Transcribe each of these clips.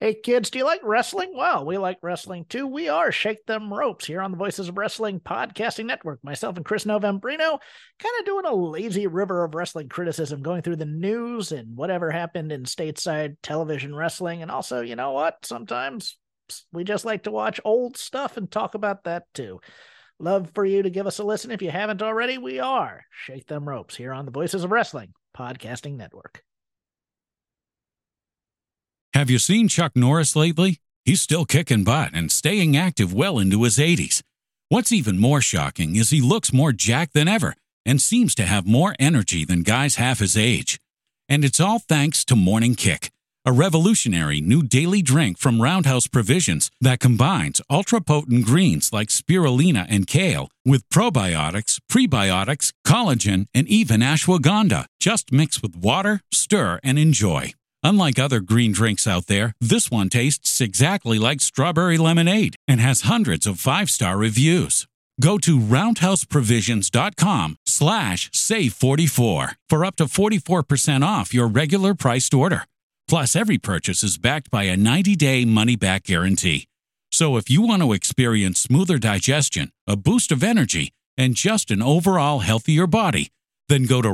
Hey kids, do you like wrestling? Well, we like wrestling too. We are Shake Them Ropes here on the Voices of Wrestling Podcasting Network. Myself and Chris Novembrino kind of doing a lazy river of wrestling criticism, going through the news and whatever happened in stateside television wrestling. And also, you know what? Sometimes we just like to watch old stuff and talk about that too. Love for you to give us a listen. If you haven't already, we are Shake Them Ropes here on the Voices of Wrestling Podcasting Network. Have you seen Chuck Norris lately? He's still kicking butt and staying active well into his 80s. What's even more shocking is he looks more jacked than ever and seems to have more energy than guys half his age. And it's all thanks to Morning Kick, a revolutionary new daily drink from Roundhouse Provisions that combines ultra-potent greens like spirulina and kale with probiotics, prebiotics, collagen, and even ashwagandha. Just mix with water, stir, and enjoy. Unlike other green drinks out there, this one tastes exactly like strawberry lemonade and has hundreds of 5-star reviews. Go to roundhouseprovisions.com/save44 for up to 44% off your regular priced order. Plus, every purchase is backed by a 90-day money-back guarantee. So if you want to experience smoother digestion, a boost of energy, and just an overall healthier body, then go to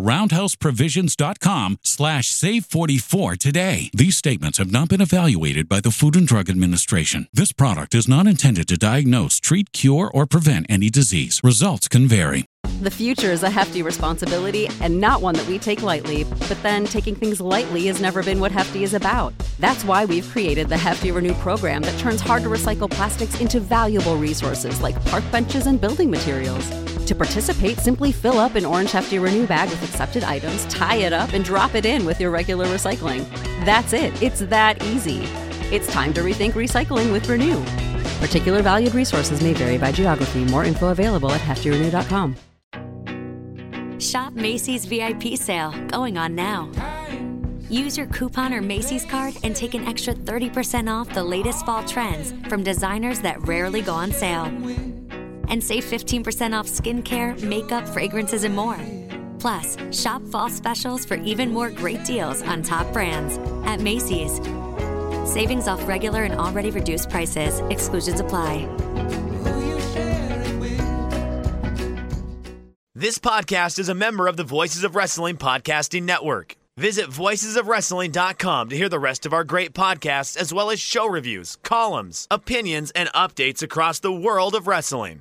roundhouseprovisions.com/save44 today. These statements have not been evaluated by the Food and Drug Administration. This product is not intended to diagnose, treat, cure, or prevent any disease. Results can vary. The future is a hefty responsibility and not one that we take lightly. But then taking things lightly has never been what Hefty is about. That's why we've created the Hefty Renew program that turns hard-to-recycle plastics into valuable resources like park benches and building materials. To participate, simply fill up an orange Hefty Renew bag with accepted items, tie it up, and drop it in with your regular recycling. That's it. It's that easy. It's time to rethink recycling with Renew. Particular valued resources may vary by geography. More info available at heftyrenew.com. Shop Macy's VIP sale, going on now. Use your coupon or Macy's card and take an extra 30% off the latest fall trends from designers that rarely go on sale. And save 15% off skincare, makeup, fragrances, and more. Plus, shop fall specials for even more great deals on top brands at Macy's. Savings off regular and already reduced prices. Exclusions apply. This podcast is a member of the Voices of Wrestling Podcasting Network. Visit voicesofwrestling.com to hear the rest of our great podcasts, as well as show reviews, columns, opinions, and updates across the world of wrestling.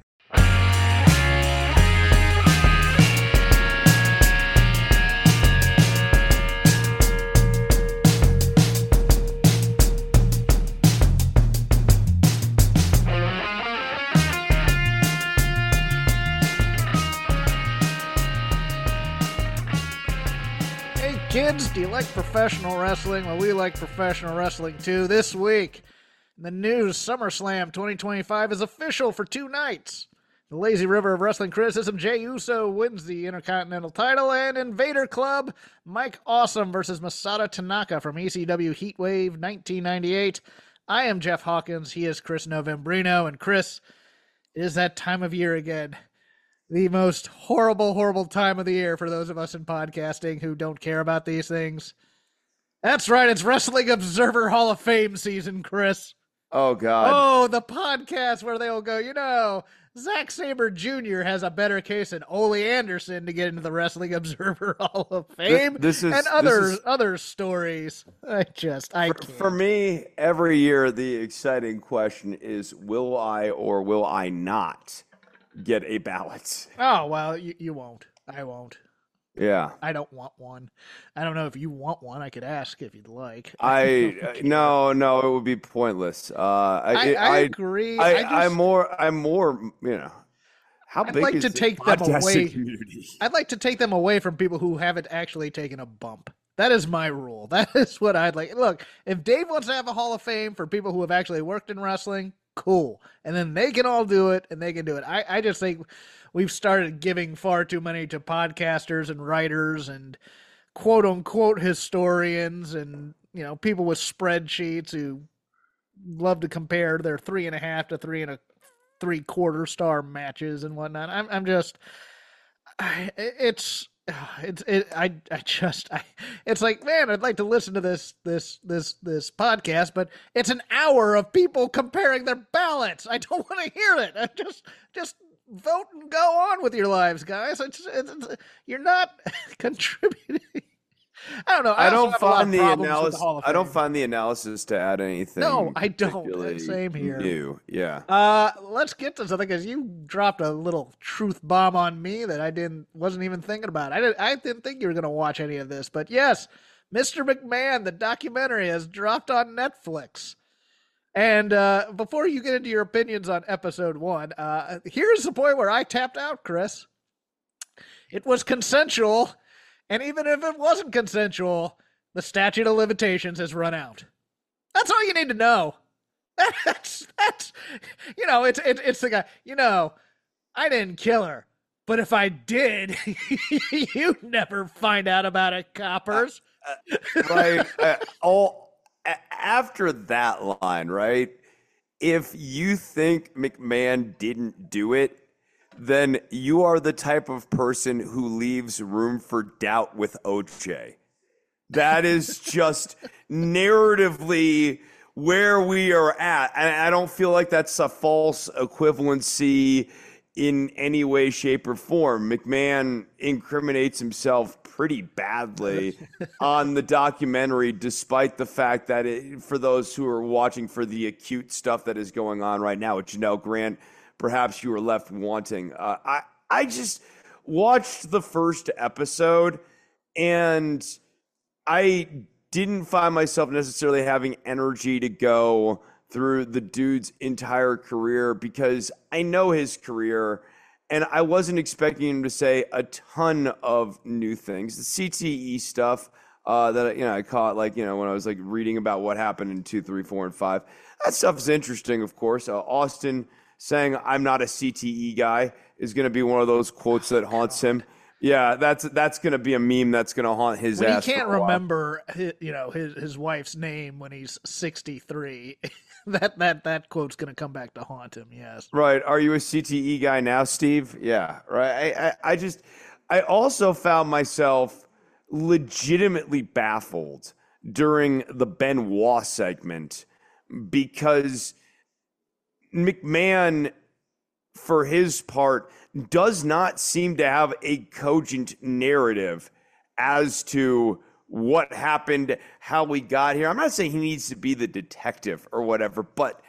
Kids, do you like professional wrestling? Well, we like professional wrestling too. This week, in the news, SummerSlam 2025 is official for 2 nights. The lazy river of wrestling criticism, Jey Uso wins the Intercontinental title, and Invader Club, Mike Awesome versus Masato Tanaka from ECW Heatwave 1998. I am Jeff Hawkins. He is Chris Novembrino. And Chris, it is that time of year again. The most horrible, horrible time of the year for those of us in podcasting who don't care about these things. That's right, it's Wrestling Observer Hall of Fame season, Chris. Oh, God. Oh, the podcast where they'll go, you know, Zack Sabre Jr. has a better case than Ole Anderson to get into the Wrestling Observer Hall of Fame. And other stories. I can't. For me, every year the exciting question is, will I or will I not get a ballot? Oh, well, you won't. I won't. Yeah. I don't want one. I don't know if you want one. I could ask if you'd like. No, it would be pointless. I agree. I'm more, you know, how I'd big like is to the take them podcasting away. community? I'd like to take them away from people who haven't actually taken a bump. That is my rule. That is what I'd like. Look, if Dave wants to have a Hall of Fame for people who have actually worked in wrestling, cool. And then they can all do it, and they can do it. I just think we've started giving far too many to podcasters and writers and quote-unquote historians and, you know, people with spreadsheets who love to compare their 3.5 to 3 3/4 star matches and whatnot. It's it's like, man, I'd like to listen to this podcast, but it's an hour of people comparing their ballots. I don't want to hear it. I just vote and go on with your lives, guys. You're not contributing. I don't know. I don't find the analysis. I don't find the analysis to add anything. No, I don't. Same here. New. Yeah. Let's get to something, because you dropped a little truth bomb on me that I wasn't even thinking about. I didn't think you were going to watch any of this, but yes, Mr. McMahon, the documentary, has dropped on Netflix. And before you get into your opinions on episode 1, here's the point where I tapped out, Chris. It was consensual. And even if it wasn't consensual, the statute of limitations has run out. That's all you need to know. That's it's the guy, I didn't kill her, but if I did, you'd never find out about it, coppers. Right. After that line, right? If you think McMahon didn't do it, then you are the type of person who leaves room for doubt with OJ. That is just narratively where we are at. And I don't feel like that's a false equivalency in any way, shape, or form. McMahon incriminates himself pretty badly on the documentary, despite the fact that for those who are watching for the acute stuff that is going on right now, which, Grant, perhaps you were left wanting. I just watched the first episode, and I didn't find myself necessarily having energy to go through the dude's entire career, because I know his career, and I wasn't expecting him to say a ton of new things. The CTE stuff that I caught, when I was reading about what happened in 2, 3, 4, and 5. That stuff is interesting, of course. Austin saying "I'm not a CTE guy" is going to be one of those quotes that haunts him. Yeah, that's going to be a meme that's going to haunt his ass. He can't remember, his wife's name when he's 63. that quote's going to come back to haunt him. Yes. Right. Are you a CTE guy now, Steve? Yeah. Right. I also found myself legitimately baffled during the Benoit segment, because McMahon, for his part, does not seem to have a cogent narrative as to what happened, how we got here. I'm not saying he needs to be the detective or whatever, but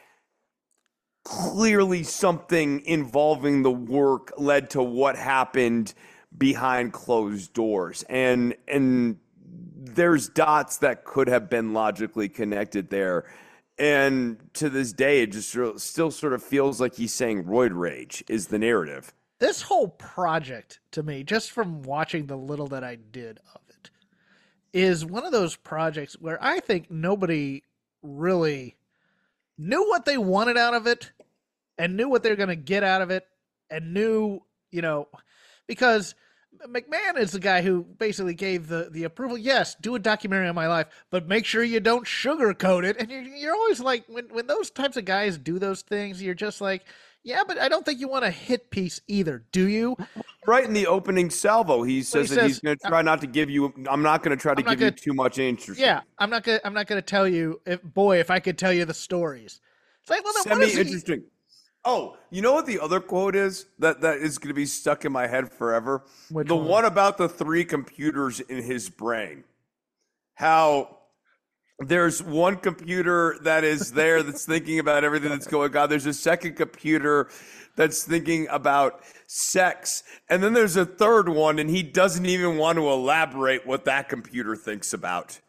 clearly something involving the work led to what happened behind closed doors. And there's dots that could have been logically connected there. And to this day, it just still sort of feels like he's saying roid rage is the narrative. This whole project, to me, just from watching the little that I did of it, is one of those projects where I think nobody really knew what they wanted out of it and knew what they're going to get out of it and knew, because McMahon is the guy who basically gave the approval. Yes, do a documentary on my life, but make sure you don't sugarcoat it. And you're always like, when those types of guys do those things, you're just like, yeah, but I don't think you want a hit piece either, do you? Right in the opening salvo, he says that he's going to try not to give you. I'm not going to try to give you too much interest. Yeah, I'm not going to tell you. If I could tell you the stories, it's like, well, then what is interesting. Oh, you know what the other quote is that is going to be stuck in my head forever? The one about the 3 computers in his brain. How there's one computer that is there that's thinking about everything that's going on. There's a second computer that's thinking about sex. And then there's a third one, and he doesn't even want to elaborate what that computer thinks about.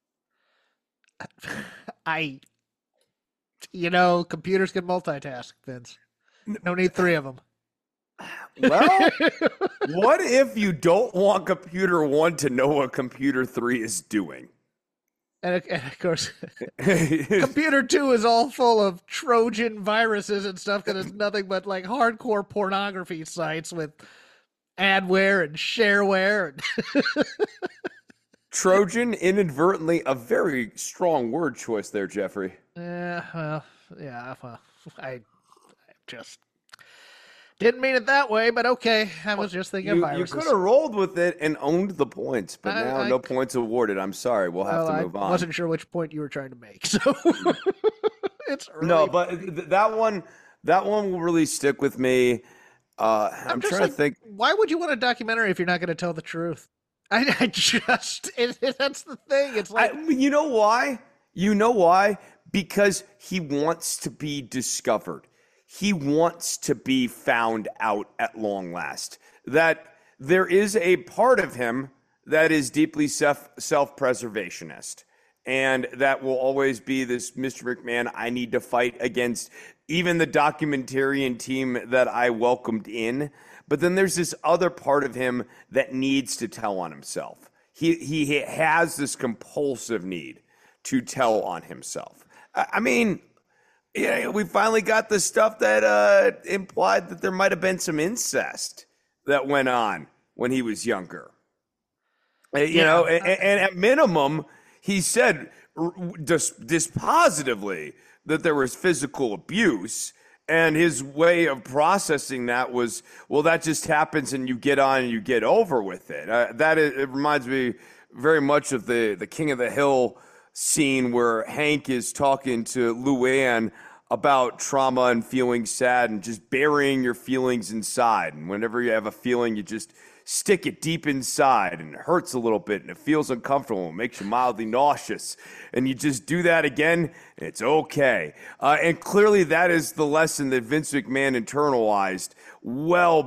Computers can multitask, Vince. No need 3 of them. Well, what if you don't want computer 1 to know what computer 3 is doing? And of course, computer 2 is all full of Trojan viruses and stuff that is nothing but like hardcore pornography sites with adware and shareware. Trojan, inadvertently, a very strong word choice there, Jeffrey. I just... Didn't mean it that way, but okay. I was just thinking of You viruses. could have rolled with it and owned the points, but now I- no points awarded. I'm sorry. We'll have to move I on. wasn't sure which point you were trying to make, so it's early. No, but that one will really stick with me. I'm just trying like, to think. why would you want a documentary if you're not going to tell the truth? I just that's the thing. It's like You know why? You know why? Because he wants to be discovered. He wants to be found out at long last. That there is a part of him that is deeply self-preservationist. And that will always be this Mr. McMahon, I need to fight against even the documentarian team that I welcomed in. But then there's this other part of him that needs to tell on himself. He has this compulsive need to tell on himself. I mean, yeah, we finally got the stuff that implied that there might have been some incest that went on when he was younger. You know, and at minimum, he said dispositively that there was physical abuse. And his way of processing that was, well, that just happens and you get on and you get over with it. It reminds me very much of the King of the Hill scene where Hank is talking to Luann about trauma and feeling sad and just burying your feelings inside. And whenever you have a feeling, you just stick it deep inside and it hurts a little bit and it feels uncomfortable and makes you mildly nauseous. And you just do that again and it's okay. And clearly that is the lesson that Vince McMahon internalized well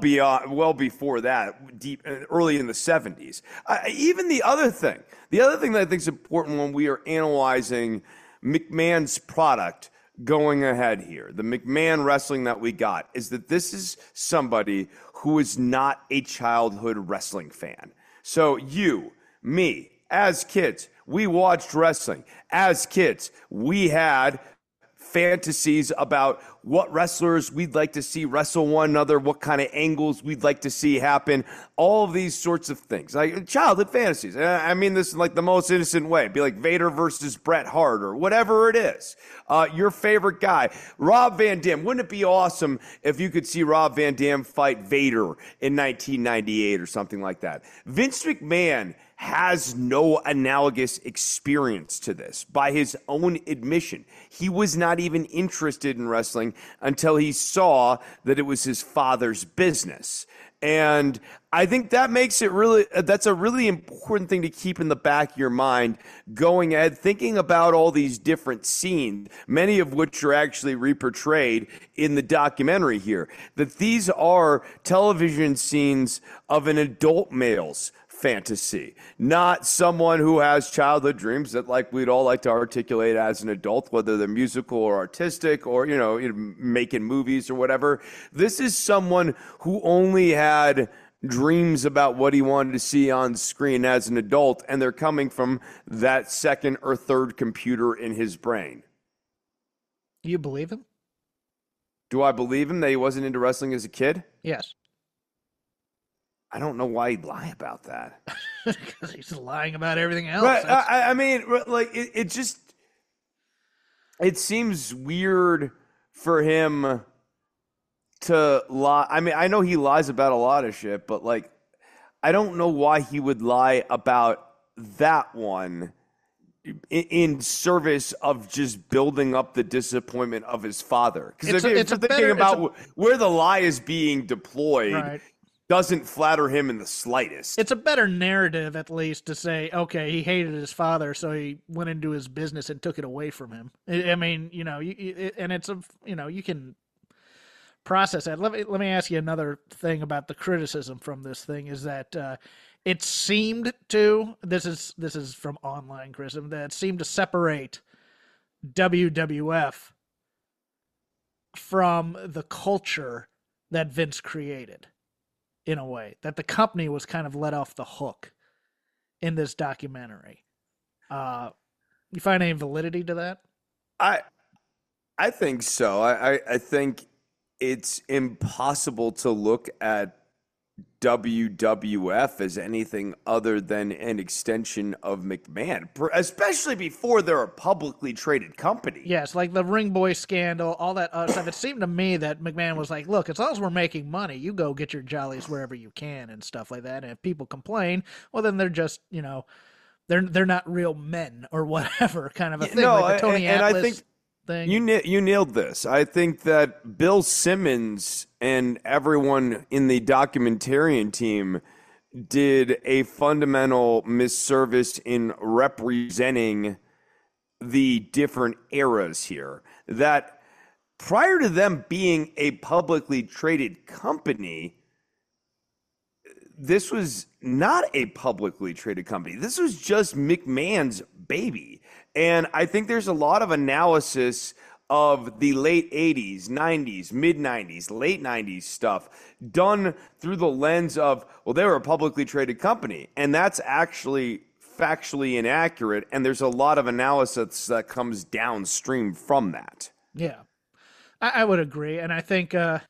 before that, deep early in the 70s. Even the other thing that I think is important when we are analyzing McMahon's product going ahead here, the McMahon wrestling that we got, is that this is somebody who is not a childhood wrestling fan. So you, me, as kids, we watched wrestling. As kids, we had fantasies about what wrestlers we'd like to see wrestle one another, what kind of angles we'd like to see happen, all of these sorts of things. Like childhood fantasies. I mean this in like the most innocent way. It'd be like Vader versus Bret Hart or whatever it is. Your favorite guy, Rob Van Dam. Wouldn't it be awesome if you could see Rob Van Dam fight Vader in 1998 or something like that? Vince McMahon has no analogous experience to this. By his own admission, he was not even interested in wrestling until he saw that it was his father's business. And I think that makes it that's a really important thing to keep in the back of your mind going ahead, thinking about all these different scenes, many of which are actually reportrayed in the documentary here, that these are television scenes of an adult male's fantasy, not someone who has childhood dreams that like we'd all like to articulate as an adult, whether they're musical or artistic or, making movies or whatever. This is someone who only had dreams about what he wanted to see on screen as an adult, and they're coming from that second or third computer in his brain. You believe him? Do I believe him that he wasn't into wrestling as a kid? Yes. I don't know why he'd lie about that. Because he's lying about everything else. Right. I mean, like, it seems weird for him to lie. I mean, I know he lies about a lot of shit, but, like, I don't know why he would lie about that one in service of just building up the disappointment of his father. Because if you're thinking about where the lie is being deployed, right, doesn't flatter him in the slightest. It's a better narrative, at least, to say, okay, he hated his father, so he went into his business and took it away from him. I mean, and it's you can process that. Let me ask you another thing about the criticism from this thing is that it seemed to, this is from online criticism, that it seemed to separate WWF from the culture that Vince created. In a way, that the company was kind of let off the hook in this documentary. You find any validity to that? I think so. I think it's impossible to look at WWF as anything other than an extension of McMahon, especially before they're a publicly traded company. Yes, like the Ring Boy scandal, all that other stuff. It seemed to me that McMahon was like, look, as long as we're making money, you go get your jollies wherever you can and stuff like that. And if people complain, well, then they're just, they're not real men or whatever kind of a thing. No, like the Tony and Atlas I think thing. you nailed this. I think that Bill Simmons and everyone in the documentarian team did a fundamental misservice in representing the different eras here. That prior to them being a publicly traded company, this was not a publicly traded company. This was just McMahon's baby. And I think there's a lot of analysis of the late 80s, 90s, mid 90s, late 90s stuff done through the lens of, well, they were a publicly traded company. And that's actually factually inaccurate. And there's a lot of analysis that comes downstream from that. Yeah, I would agree. And I think a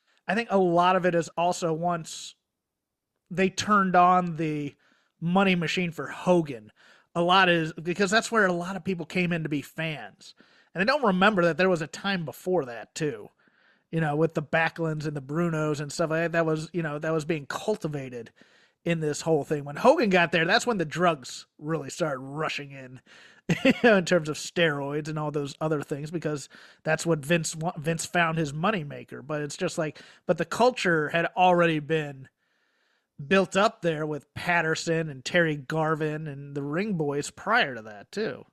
lot of it is also once they turned on the money machine for Hogan, a lot is because that's where a lot of people came in to be fans. And they don't remember that there was a time before that too, with the Backlunds and the Brunos and stuff like that. That was, that was being cultivated in this whole thing. When Hogan got there, that's when the drugs really started rushing in, in terms of steroids and all those other things, because that's what Vince found his moneymaker. But it's just like, but the culture had already been built up there with Patterson and Terry Garvin and the Ring Boys prior to that too.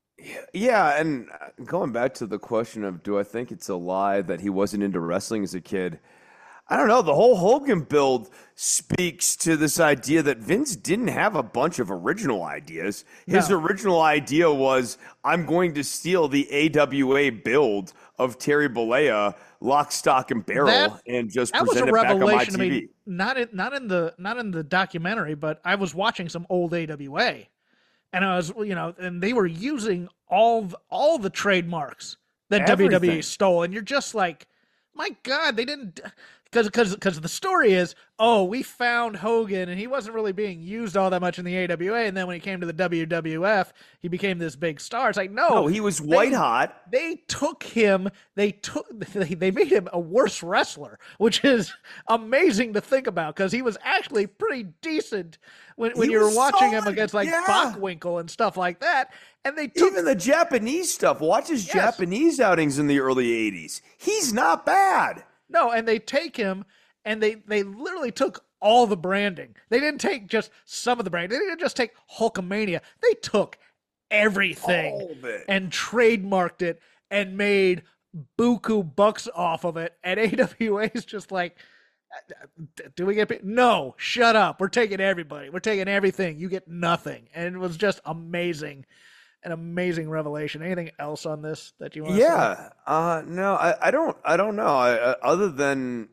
Yeah, and going back to the question of, do I think it's a lie that he wasn't into wrestling as a kid? I don't know. The whole Hogan build speaks to this idea that Vince didn't have a bunch of original ideas. His original idea was, I'm going to steal the AWA build of Terry Bollea, lock, stock, and barrel, and just present it back on my TV. I mean, not in the documentary, but I was watching some old AWA. And I was, and they were using all the trademarks that WWE stole. And you're just like, my God, they didn't, because the story is, we found Hogan and he wasn't really being used all that much in the AWA. And then when he came to the WWF, he became this big star. It's like, no, he was white hot. They took him, they made him a worse wrestler, which is amazing to think about because he was actually pretty decent when you were watching him against Bockwinkel and stuff like that. And they took even the Japanese stuff. Watch his Japanese outings in the early 80s. He's not bad. No, and they take him and they literally took all the branding. They didn't take just some of the branding. They didn't just take Hulkamania. They took everything all of it and trademarked it and made buku bucks off of it. And AWA is just like, do we get paid? No, shut up. We're taking everybody. We're taking everything. You get nothing. And it was just amazing. An amazing revelation. Anything else on this that you want to say? No, I don't know. Other than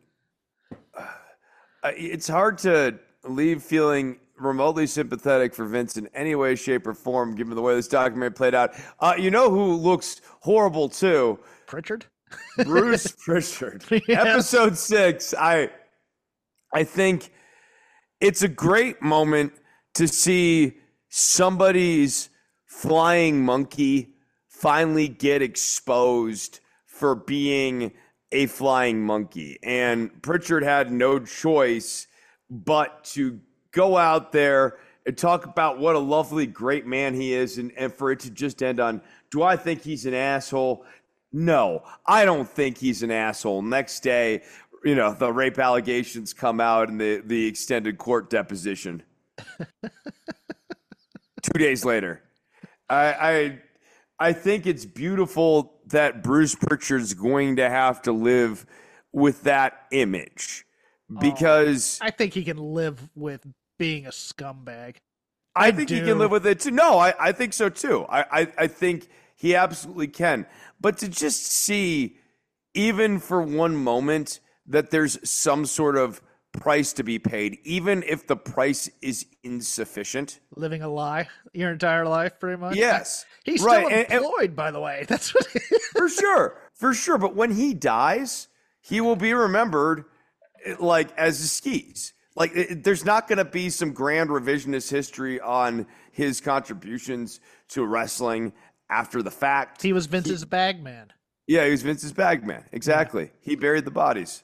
it's hard to leave feeling remotely sympathetic for Vince in any way, shape, or form, given the way this documentary played out. Who looks horrible too? Pritchard? Bruce Pritchard. Yeah. Episode 6. I think it's a great moment to see somebody's flying monkey finally get exposed for being a flying monkey. And Pritchard had no choice but to go out there and talk about what a lovely, great man he is, and for it to just end on, do I think he's an asshole? No, I don't think he's an asshole. Next day, the rape allegations come out in the extended court deposition. 2 days later. I think it's beautiful that Bruce Pritchard's going to have to live with that image because I think he can live with being a scumbag. I think he can live with it too. No, I think so too. I think he absolutely can. But to just see, even for one moment, that there's some sort of price to be paid, even if the price is insufficient. Living a lie your entire life, pretty much. Yes. He's still employed, by the way. That's what For sure. But when he dies, he will be remembered like as a skis. Like, there's not going to be some grand revisionist history on his contributions to wrestling after the fact. He was Vince's bag man. Yeah, he was Vince's bag man. Exactly. Yeah. He buried the bodies.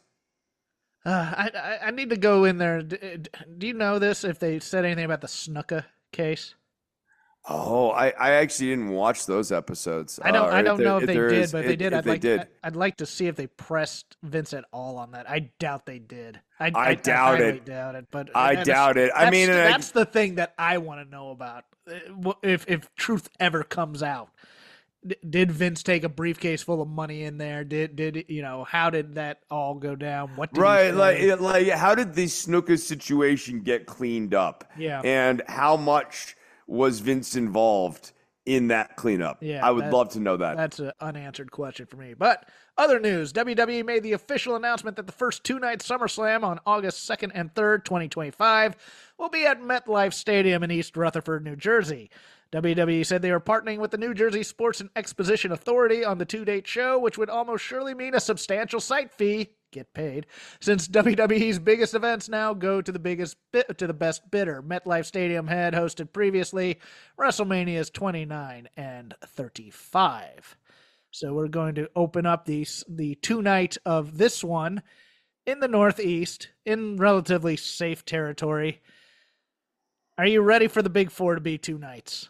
I need to go in there. Do you know this, if they said anything about the Snuka case? Oh, I actually didn't watch those episodes. I don't know if they did, but if they did, I'd like to see if they pressed Vince at all on that. I doubt they did. I doubt it. Doubt it. But I doubt it. I mean, that's the thing that I want to know about. If truth ever comes out, did Vince take a briefcase full of money in there? Did how did that all go down? What did like how did the Snuka situation get cleaned up? Yeah, and how much was Vince involved in that cleanup? Yeah, I would love to know that. That's an unanswered question for me. But other news, WWE made the official announcement that the first two-night SummerSlam on August 2nd and 3rd, 2025 will be at MetLife Stadium in East Rutherford, New Jersey. WWE said they were partnering with the New Jersey Sports and Exposition Authority on the two-date show, which would almost surely mean a substantial site fee. Get paid, since WWE's biggest events now go to the best bidder. MetLife Stadium had hosted previously WrestleManias 29 and 35. So we're going to open up the two-night of this one in the Northeast in relatively safe territory. Are you ready for the Big Four to be two nights?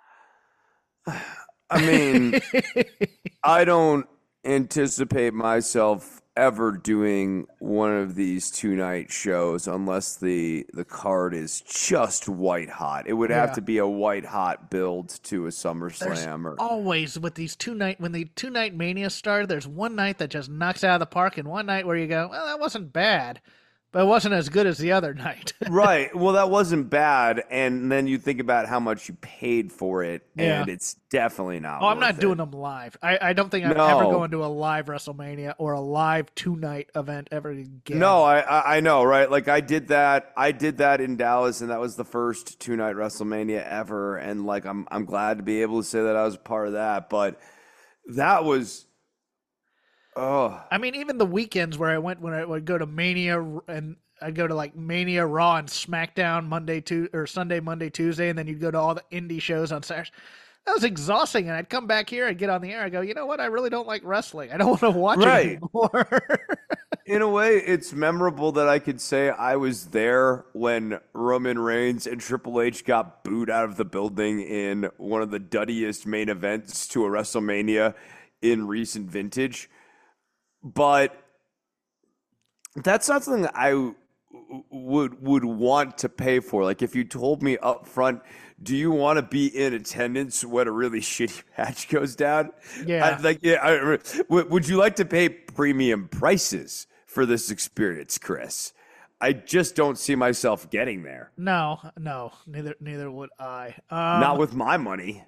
I mean, I don't anticipate myself ever doing one of these two-night shows unless the card is just white hot. It would have to be a white hot build to a SummerSlam. Always with these when the two-night Mania started, there's one night that just knocks out of the park and one night where you go, well, that wasn't bad, but it wasn't as good as the other night. Right. Well, that wasn't bad. And then you think about how much you paid for it, and it's definitely not. Oh, I'm not doing them live. I don't think I'm ever going to a live WrestleMania or a live two-night event ever again. No, I know, right? Like I did that in Dallas, and that was the first two-night WrestleMania ever. And like I'm glad to be able to say that I was a part of that. But that was. Oh, I mean, even the weekends where when I would go to Mania, and I'd go to like Mania, Raw, and SmackDown Sunday, Monday, Tuesday, and then you'd go to all the indie shows on Saturday. That was exhausting, and I'd come back here, I'd get on the air, I go, you know what? I really don't like wrestling. I don't want to watch it anymore. In a way, it's memorable that I could say I was there when Roman Reigns and Triple H got booed out of the building in one of the duddiest main events to a WrestleMania in recent vintage. But that's not something that I would want to pay for. Like if you told me up front, do you want to be in attendance when a really shitty match goes down? Yeah. Would you like to pay premium prices for this experience, Chris? I just don't see myself getting there. No, neither would I. Not with my money.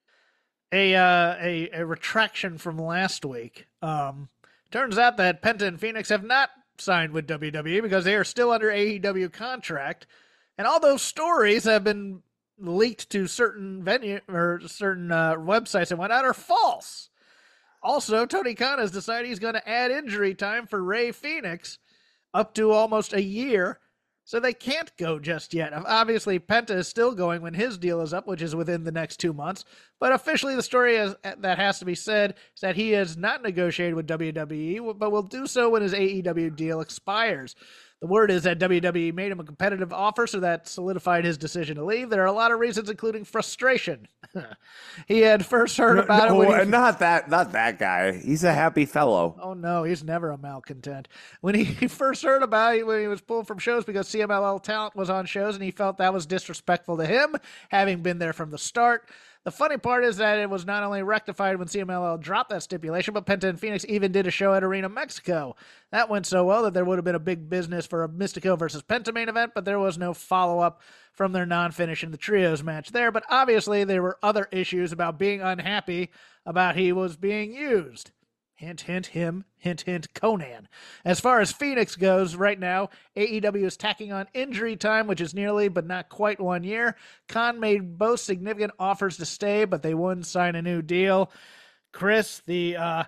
A retraction from last week. Turns out that Penta and Phoenix have not signed with WWE because they are still under AEW contract, and all those stories have been leaked to certain websites and whatnot are false. Also, Tony Khan has decided he's going to add injury time for Rey Fenix up to almost a year, so they can't go just yet. Obviously, Penta is still going when his deal is up, which is within the next 2 months. But officially, the story that has to be said is that he has not negotiated with WWE, but will do so when his AEW deal expires. The word is that WWE made him a competitive offer, so that solidified his decision to leave. There are a lot of reasons, including frustration. He had first heard about it. Not that guy. He's a happy fellow. Oh no, he's never a malcontent. When he first heard about it, when he was pulled from shows because CMLL talent was on shows, and he felt that was disrespectful to him, having been there from the start. The funny part is that it was not only rectified when CMLL dropped that stipulation, but Penta and Phoenix even did a show at Arena Mexico. That went so well that there would have been a big business for a Mystico versus Penta main event, but there was no follow-up from their non-finish in the trios match there. But obviously there were other issues about being unhappy about he was being used. Hint, hint, him. Hint, hint, Conan. As far as Phoenix goes right now, AEW is tacking on injury time, which is nearly but not quite 1 year. Khan made both significant offers to stay, but they wouldn't sign a new deal. Chris, the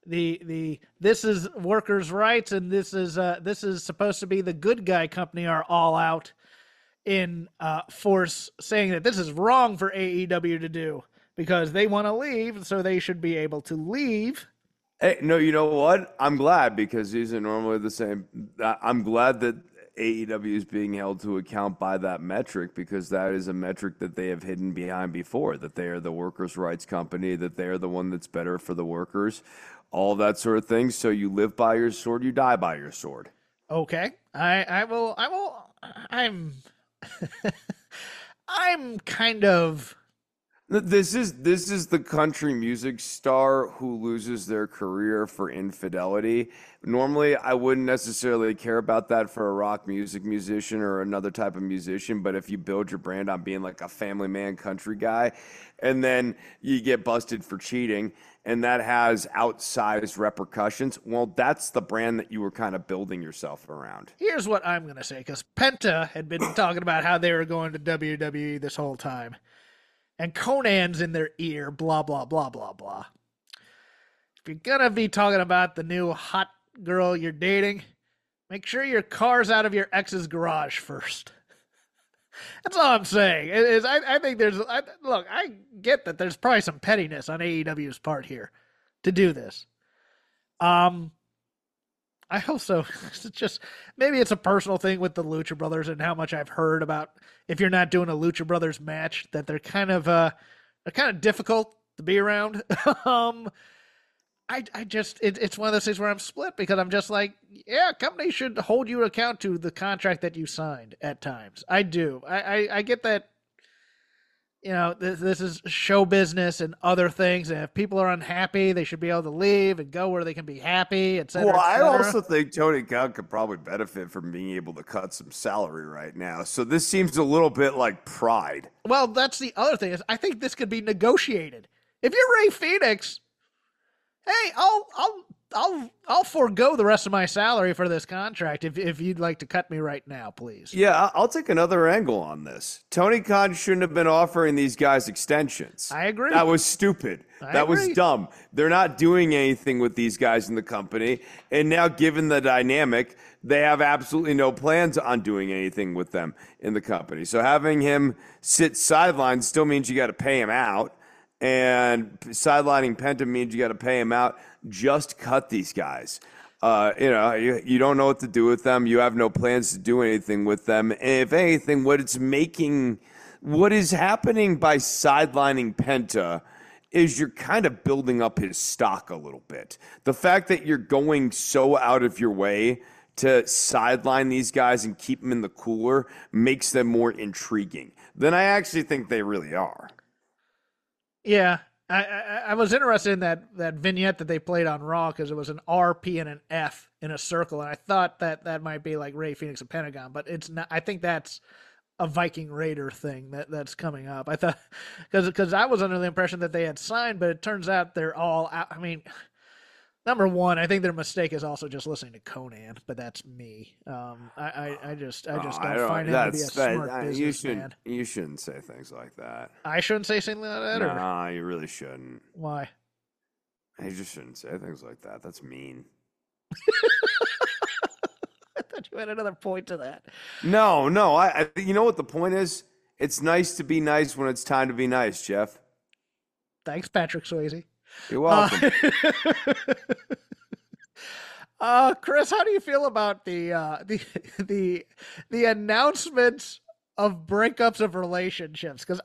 this is workers' rights and this is supposed to be the good guy company are all out in force saying that this is wrong for AEW to do because they want to leave, so they should be able to leave. Hey, no, you know what? I'm glad because these are normally the same. I'm glad that AEW is being held to account by that metric because that is a metric that they have hidden behind before, that they are the workers' rights company, that they are the one that's better for the workers, all that sort of thing. So you live by your sword, you die by your sword. Okay. I'm kind of... This is the country music star who loses their career for infidelity. Normally, I wouldn't necessarily care about that for a rock music musician or another type of musician, but if you build your brand on being like a family man country guy, and then you get busted for cheating, and that has outsized repercussions, well, that's the brand that you were kind of building yourself around. Here's what I'm going to say, because Penta had been talking about how they were going to WWE this whole time. And Conan's in their ear, blah, blah, blah, blah, blah. If you're going to be talking about the new hot girl you're dating, make sure your car's out of your ex's garage first. That's all I'm saying. I think look, I get that there's probably some pettiness on AEW's part here to do this. I also, maybe it's a personal thing with the Lucha Brothers and how much I've heard about if you're not doing a Lucha Brothers match, that they're kind of difficult to be around. It's one of those things where I'm split because I'm just like, yeah, companies should hold you account to the contract that you signed at times. I do. I get that. You know, this is show business and other things. And if people are unhappy, they should be able to leave and go where they can be happy, et cetera. Well, et cetera. I also think Tony Khan could probably benefit from being able to cut some salary right now. So this seems a little bit like pride. Well, that's the other thing is I think this could be negotiated. If you're Ray Phoenix, hey, I'll forego the rest of my salary for this contract if you'd like to cut me right now, please. Yeah, I'll take another angle on this. Tony Khan shouldn't have been offering these guys extensions. I agree. That was stupid. That was dumb. They're not doing anything with these guys in the company. And now, given the dynamic, they have absolutely no plans on doing anything with them in the company. So having him sit sidelined still means you got to pay him out. And sidelining Penta means you got to pay him out. Just cut these guys. You don't know what to do with them. You have no plans to do anything with them. And if anything, what is happening by sidelining Penta is you're kind of building up his stock a little bit. The fact that you're going so out of your way to sideline these guys and keep them in the cooler makes them more intriguing than I actually think they really are. Yeah, I was interested in that vignette that they played on Raw because it was an R, P, and an F in a circle, and I thought that might be like Ray Phoenix and Pentagon, but it's not. I think that's a Viking Raider thing that's coming up. I thought because I was under the impression that they had signed, but it turns out they're all out. I mean, number one, I think their mistake is also just listening to Conan, but that's me. I just don't find him to be a smart businessman. You shouldn't say things like that. I shouldn't say something like that? Nah, you really shouldn't. Why? You just shouldn't say things like that. That's mean. I thought you had another point to that. No. I you know what the point is? It's nice to be nice when it's time to be nice, Jeff. Thanks, Patrick Swayze. You're welcome. Chris, how do you feel about the announcements of breakups of relationships? Because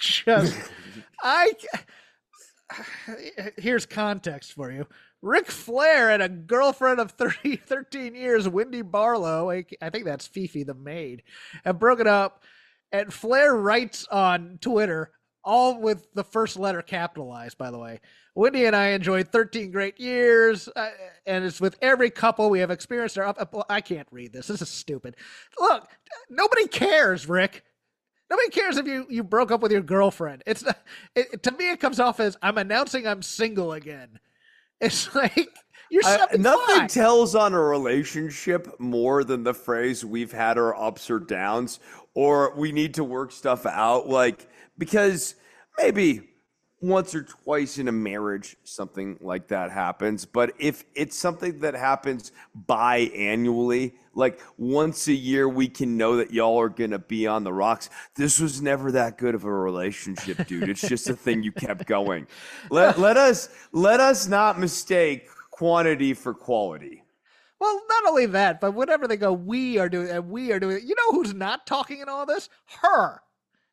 here's context for you. Ric Flair and a girlfriend of 13 years, Wendy Barlow, I think that's Fifi the maid, have broken up, and Flair writes on Twitter, all with the first letter capitalized, by the way. Wendy and I enjoyed 13 great years, and it's with every couple we have experienced our I can't read this. This is stupid. Look, nobody cares, Rick. Nobody cares if you broke up with your girlfriend. It's not, to me, it comes off as I'm announcing I'm single again. It's like you're nothing tells on a relationship more than the phrase "we've had our ups or downs" or "we need to work stuff out." Like because maybe once or twice in a marriage, something like that happens. But if it's something that happens biannually, like once a year, we can know that y'all are going to be on the rocks. This was never that good of a relationship, dude. It's just a thing you kept going. Let us not mistake quantity for quality. Well, not only that, but whenever they go, we are doing it, you know who's not talking in all this? Her.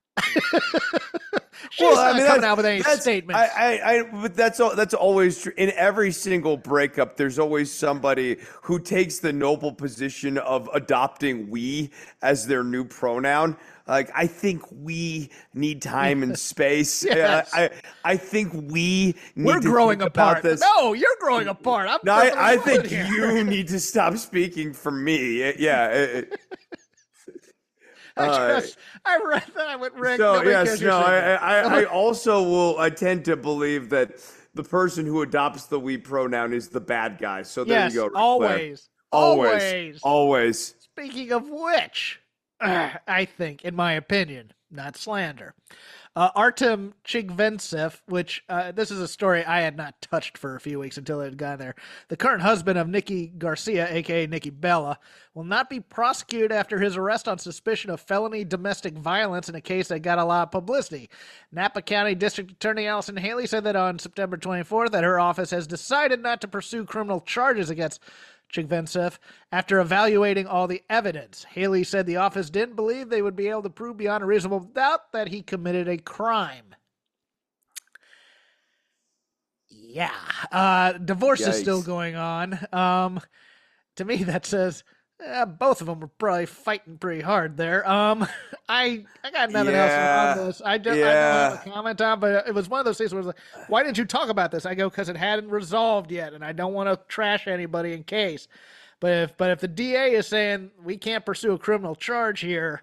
She's not coming out with any statements. But that's always true. In every single breakup, there's always somebody who takes the noble position of adopting "we" as their new pronoun. Like, I think we need time and space. Yes. I think we're growing apart. This. No, you're growing apart. I think you need to stop speaking for me. Yeah. I read that. I went, Rick. So yes, no. I also I tend to believe that the person who adopts the "we" pronoun is the bad guy. So there you go. Ric Flair. Always. Speaking of which, I think, in my opinion, not slander, Artem Chigvintsev, which this is a story I had not touched for a few weeks until it had gone there. The current husband of Nikki Garcia, a.k.a. Nikki Bella, will not be prosecuted after his arrest on suspicion of felony domestic violence in a case that got a lot of publicity. Napa County District Attorney Allison Haley said that on September 24th that her office has decided not to pursue criminal charges against Chigvintsev after evaluating all the evidence. Haley said the office didn't believe they would be able to prove beyond a reasonable doubt that he committed a crime. Yeah. Divorce is still going on. To me, that says both of them were probably fighting pretty hard there. I got nothing else on this. I don't have a comment on, but it was one of those things where it was like, why didn't you talk about this? I go, because it hadn't resolved yet, and I don't want to trash anybody in case. But if the DA is saying we can't pursue a criminal charge here,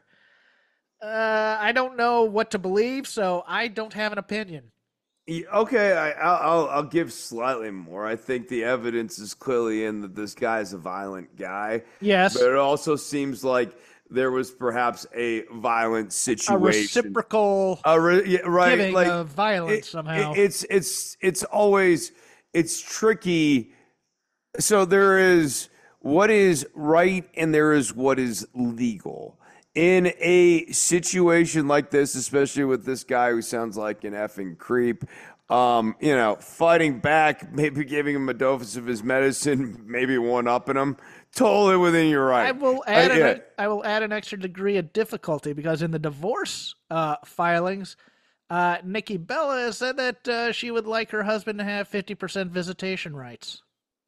I don't know what to believe, so I don't have an opinion. Okay, I'll give slightly more. I think the evidence is clearly in that this guy is a violent guy. Yes. But it also seems like there was perhaps a violent situation. A reciprocal giving like, of violence somehow. It's always tricky. So there is what is right and there is what is legal. In a situation like this, especially with this guy who sounds like an effing creep, fighting back, maybe giving him a dose of his medicine, maybe one-upping him, totally within your right. I will add an extra degree of difficulty because in the divorce filings, Nikki Bella said that she would like her husband to have 50% visitation rights.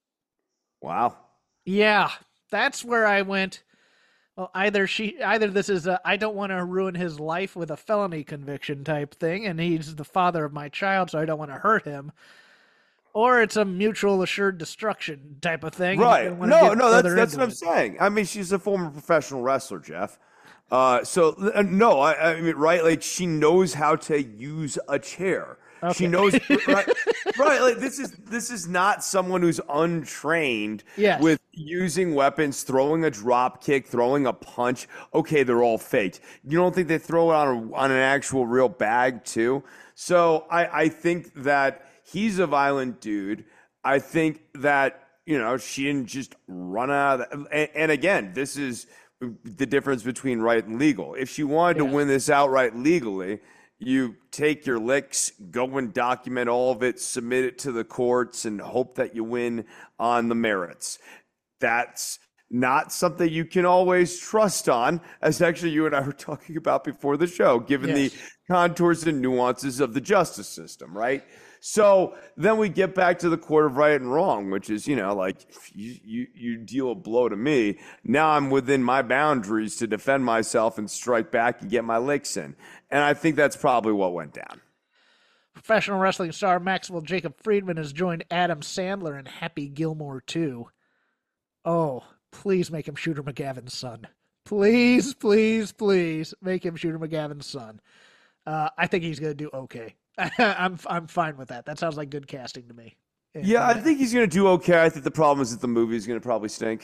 Wow. Yeah, that's where I went. Well, either this is I don't want to ruin his life with a felony conviction type thing, and he's the father of my child, so I don't want to hurt him, or it's a mutual assured destruction type of thing. Right? No, that's what I'm saying. I mean, she's a former professional wrestler, Jeff. I mean, right? Like she knows how to use a chair. Okay. She knows, right? Like this is not someone who's untrained with using weapons, throwing a drop kick, throwing a punch. Okay, they're all faked. You don't think they throw it on an actual real bag too? So I think that he's a violent dude. I think that she didn't just run out of that. And again, this is the difference between right and legal. If she wanted to win this outright legally, you take your licks, go and document all of it, submit it to the courts, and hope that you win on the merits. That's not something you can always trust on, as actually you and I were talking about before the show, given the contours and nuances of the justice system, right? So then we get back to the court of right and wrong, which is, like you deal a blow to me. Now I'm within my boundaries to defend myself and strike back and get my licks in. And I think that's probably what went down. Professional wrestling star Maxwell Jacob Friedman has joined Adam Sandler in Happy Gilmore 2. Oh, please make him Shooter McGavin's son. Please, please, please make him Shooter McGavin's son. I think he's going to do okay. I'm fine with that. That sounds like good casting to me. Yeah, I think he's going to do okay. I think the problem is that the movie is going to probably stink.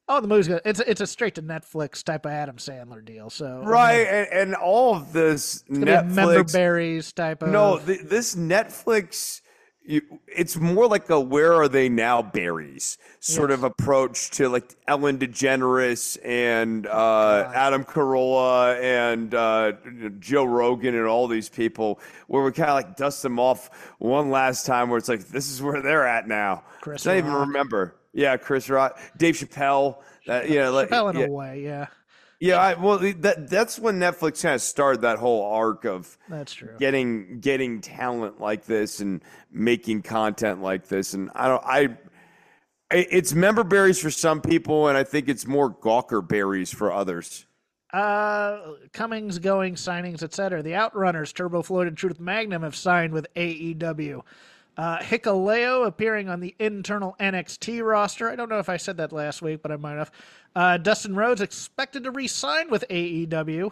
Oh, the movie's good. It's a straight to Netflix type of Adam Sandler deal. So Right, and all of this Netflix member berries type of this Netflix. It's more like a "Where Are They Now" berries sort of approach to like Ellen DeGeneres and Adam Carolla and Joe Rogan and all these people, where we kind of like dust them off one last time. Where it's like, this is where they're at now. Chris I don't Rock. even remember. Yeah, Chris Rock, Dave Chappelle. Chappelle in a way, yeah. Yeah, that's when Netflix kind of started that whole arc of That's true. Getting talent like this and making content like this, and it's member berries for some people, and I think it's more gawker berries for others. Comings, going, signings, etc. The Outrunners, Turbo Floyd, and Truth Magnum have signed with AEW. Hikuleo appearing on the internal NXT roster. I don't know if I said that last week, but I might have. Dustin Rhodes expected to re-sign with AEW.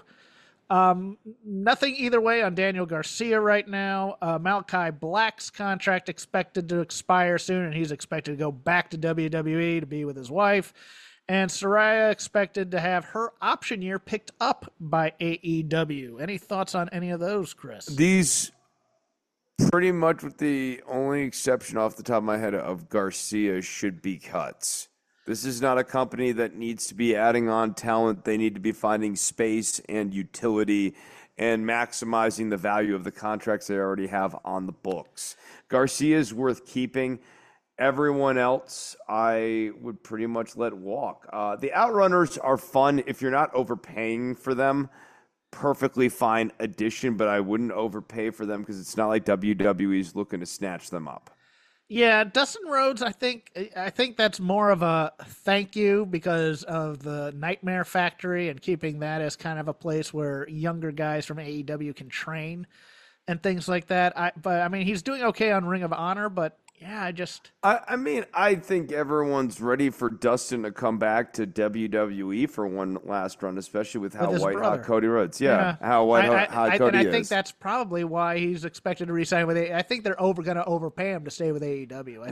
Nothing either way on Daniel Garcia right now. Malachi Black's contract expected to expire soon, and he's expected to go back to WWE to be with his wife. And Saraya expected to have her option year picked up by AEW. Any thoughts on any of those, Chris? These pretty much, with the only exception off the top of my head of Garcia, should be cuts. This is not a company that needs to be adding on talent. They need to be finding space and utility and maximizing the value of the contracts they already have on the books. Garcia is worth keeping. Everyone else, I would pretty much let walk. The Outrunners are fun if you're not overpaying for them. Perfectly fine addition, but I wouldn't overpay for them because it's not like WWE's looking to snatch them up. Yeah, Dustin Rhodes, I think that's more of a thank you because of the Nightmare Factory and keeping that as kind of a place where younger guys from AEW can train and things like that. But he's doing okay on Ring of Honor, but yeah, I think everyone's ready for Dustin to come back to WWE for one last run, especially with how white-hot Cody Rhodes. Yeah, how white-hot Cody is. I think that's probably why he's expected to re-sign with AEW. I think they're going to overpay him to stay with AEW.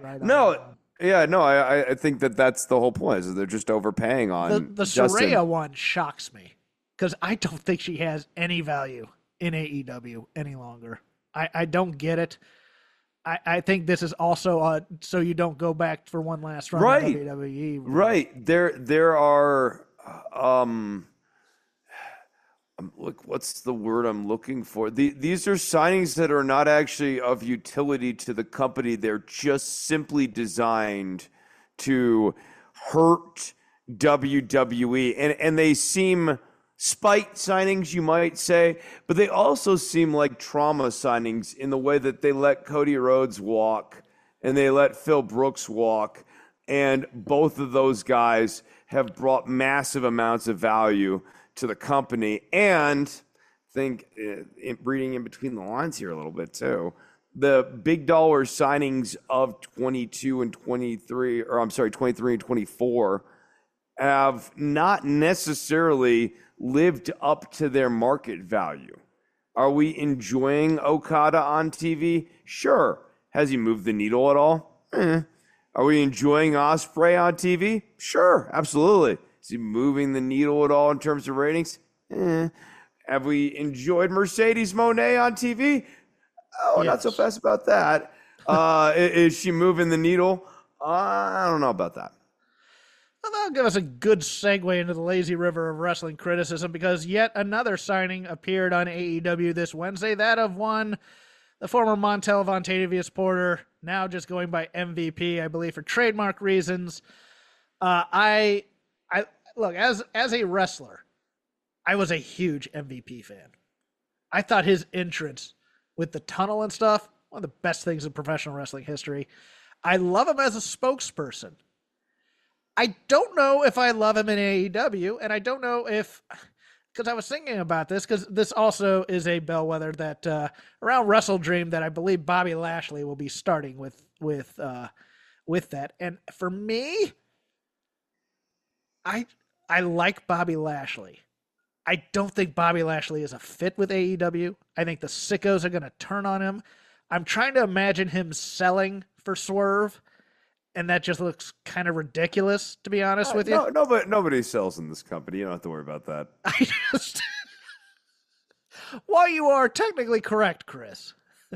I think that's the whole point, is they're just overpaying on the Saraya one shocks me because I don't think she has any value in AEW any longer. I don't get it. I think this is also so you don't go back for one last run right. in WWE. Right. There are look, what's the word I'm looking for? These are signings that are not actually of utility to the company. They're just simply designed to hurt WWE. And they seem spite signings, you might say, but they also seem like trauma signings in the way that they let Cody Rhodes walk and they let Phil Brooks walk. And both of those guys have brought massive amounts of value to the company. And I think, reading in between the lines here a little bit too, the big dollar signings of 23 and 24 have not necessarily lived up to their market value. Are we enjoying Okada on TV? Sure. Has he moved the needle at all? Are we enjoying Ospreay on TV? Sure, absolutely. Is he moving the needle at all in terms of ratings? Have we enjoyed Mercedes Moné on TV? Oh, yes. Not so fast about that. Is she moving the needle? I don't know about that. Well, that'll give us a good segue into the lazy river of wrestling criticism because yet another signing appeared on AEW this Wednesday, that of the former Montel Vontavious Porter, now just going by MVP, I believe, for trademark reasons. I look, as a wrestler, I was a huge MVP fan. I thought his entrance with the tunnel and stuff, one of the best things in professional wrestling history. I love him as a spokesperson. I don't know if I love him in AEW, and I don't know if, because I was thinking about this, because this also is a bellwether that around Wrestle Dream that I believe Bobby Lashley will be starting with that. And for me, I like Bobby Lashley. I don't think Bobby Lashley is a fit with AEW. I think the sickos are going to turn on him. I'm trying to imagine him selling for Swerve. and that just looks kind of ridiculous, to be honest with you. No, but nobody sells in this company. You don't have to worry about that. I just, while you are technically correct, Chris,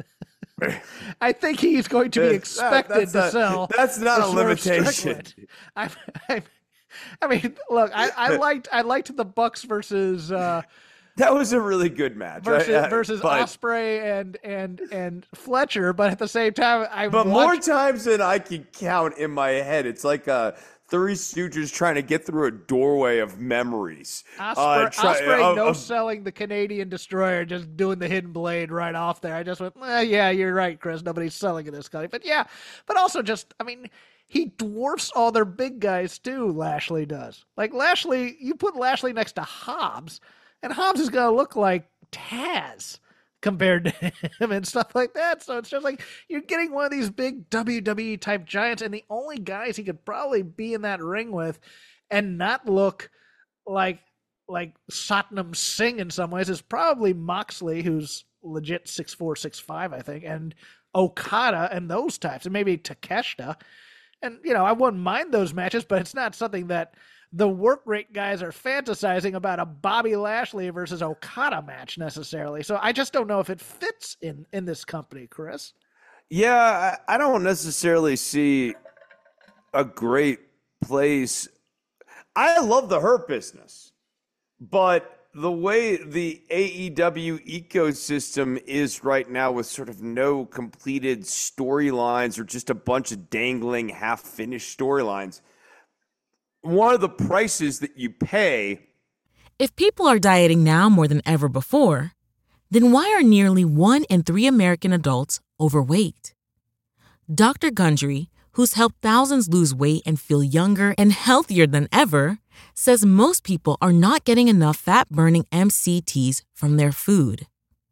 I think he's going to be expected to sell. That's not a limitation. I mean, look, I liked the Bucks versus. That was a really good match versus Ospreay and Fletcher, but at the same time, more times than I can count in my head, it's like Three Stooges trying to get through a doorway of memories. Ospreay selling the Canadian Destroyer, just doing the hidden blade right off there. I just went, yeah, you're right, Chris. Nobody's selling in this country, but also just, I mean, he dwarfs all their big guys too. Lashley does. Like Lashley, you put Lashley next to Hobbs. And Hobbs is going to look like Taz compared to him and stuff like that. So it's just like you're getting one of these big WWE type giants, and the only guys he could probably be in that ring with and not look like Satnam Singh in some ways is probably Moxley, who's legit 6'4", 6'5", I think, and Okada and those types, and maybe Takeshita. And, I wouldn't mind those matches, but it's not something that the work rate guys are fantasizing about a Bobby Lashley versus Okada match necessarily. So I just don't know if it fits in this company, Chris. Yeah, I don't necessarily see a great place. I love the Hurt Business, but the way the AEW ecosystem is right now with sort of no completed storylines or just a bunch of dangling half-finished storylines, one of the prices that you pay. If people are dieting now more than ever before, then why are nearly 1 in 3 American adults overweight? Dr. Gundry, who's helped thousands lose weight and feel younger and healthier than ever, says most people are not getting enough fat-burning MCTs from their food.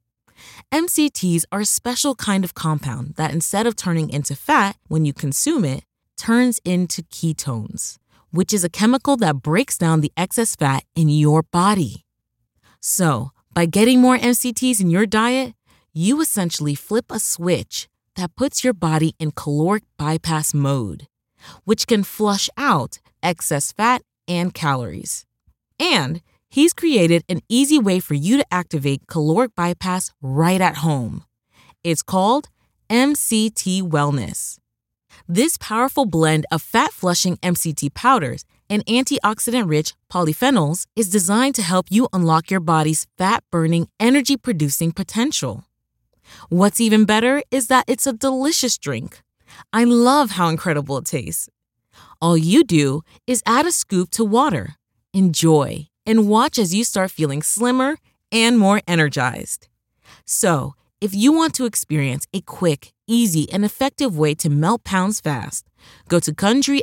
MCTs are a special kind of compound that instead of turning into fat when you consume it, turns into ketones, which is a chemical that breaks down the excess fat in your body. So, by getting more MCTs in your diet, you essentially flip a switch that puts your body in caloric bypass mode, which can flush out excess fat and calories. And he's created an easy way for you to activate caloric bypass right at home. It's called MCT Wellness. This powerful blend of fat-flushing MCT powders and antioxidant-rich polyphenols is designed to help you unlock your body's fat-burning, energy-producing potential. What's even better is that it's a delicious drink. I love how incredible it tastes. All you do is add a scoop to water, enjoy, and watch as you start feeling slimmer and more energized. So, if you want to experience a quick, easy, and effective way to melt pounds fast, go to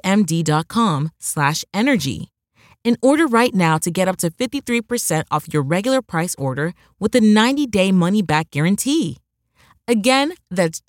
CountryMD.com/energy and order right now to get up to 53% off your regular price order with a 90-day money-back guarantee. Again, that's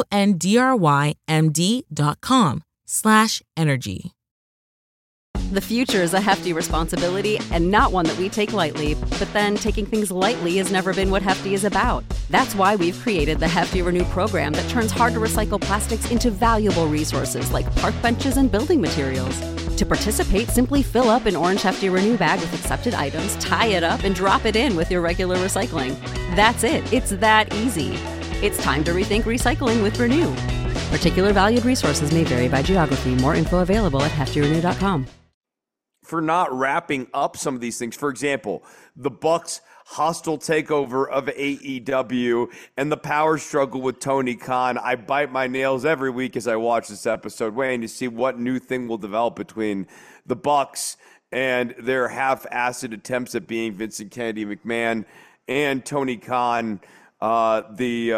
GUNDRYMD.com/energy. The future is a hefty responsibility and not one that we take lightly, but then taking things lightly has never been what Hefty is about. That's why we've created the Hefty Renew program that turns hard-to-recycle plastics into valuable resources like park benches and building materials. To participate, simply fill up an orange Hefty Renew bag with accepted items, tie it up, and drop it in with your regular recycling. That's it. It's that easy. It's time to rethink recycling with Renew. Particular valued resources may vary by geography. More info available at heftyrenew.com. For not wrapping up some of these things. For example, the Bucks' hostile takeover of AEW and the power struggle with Tony Khan. I bite my nails every week as I watch this episode, waiting to see what new thing will develop between the Bucks and their half-assed attempts at being Vincent Kennedy McMahon and Tony Khan, Willy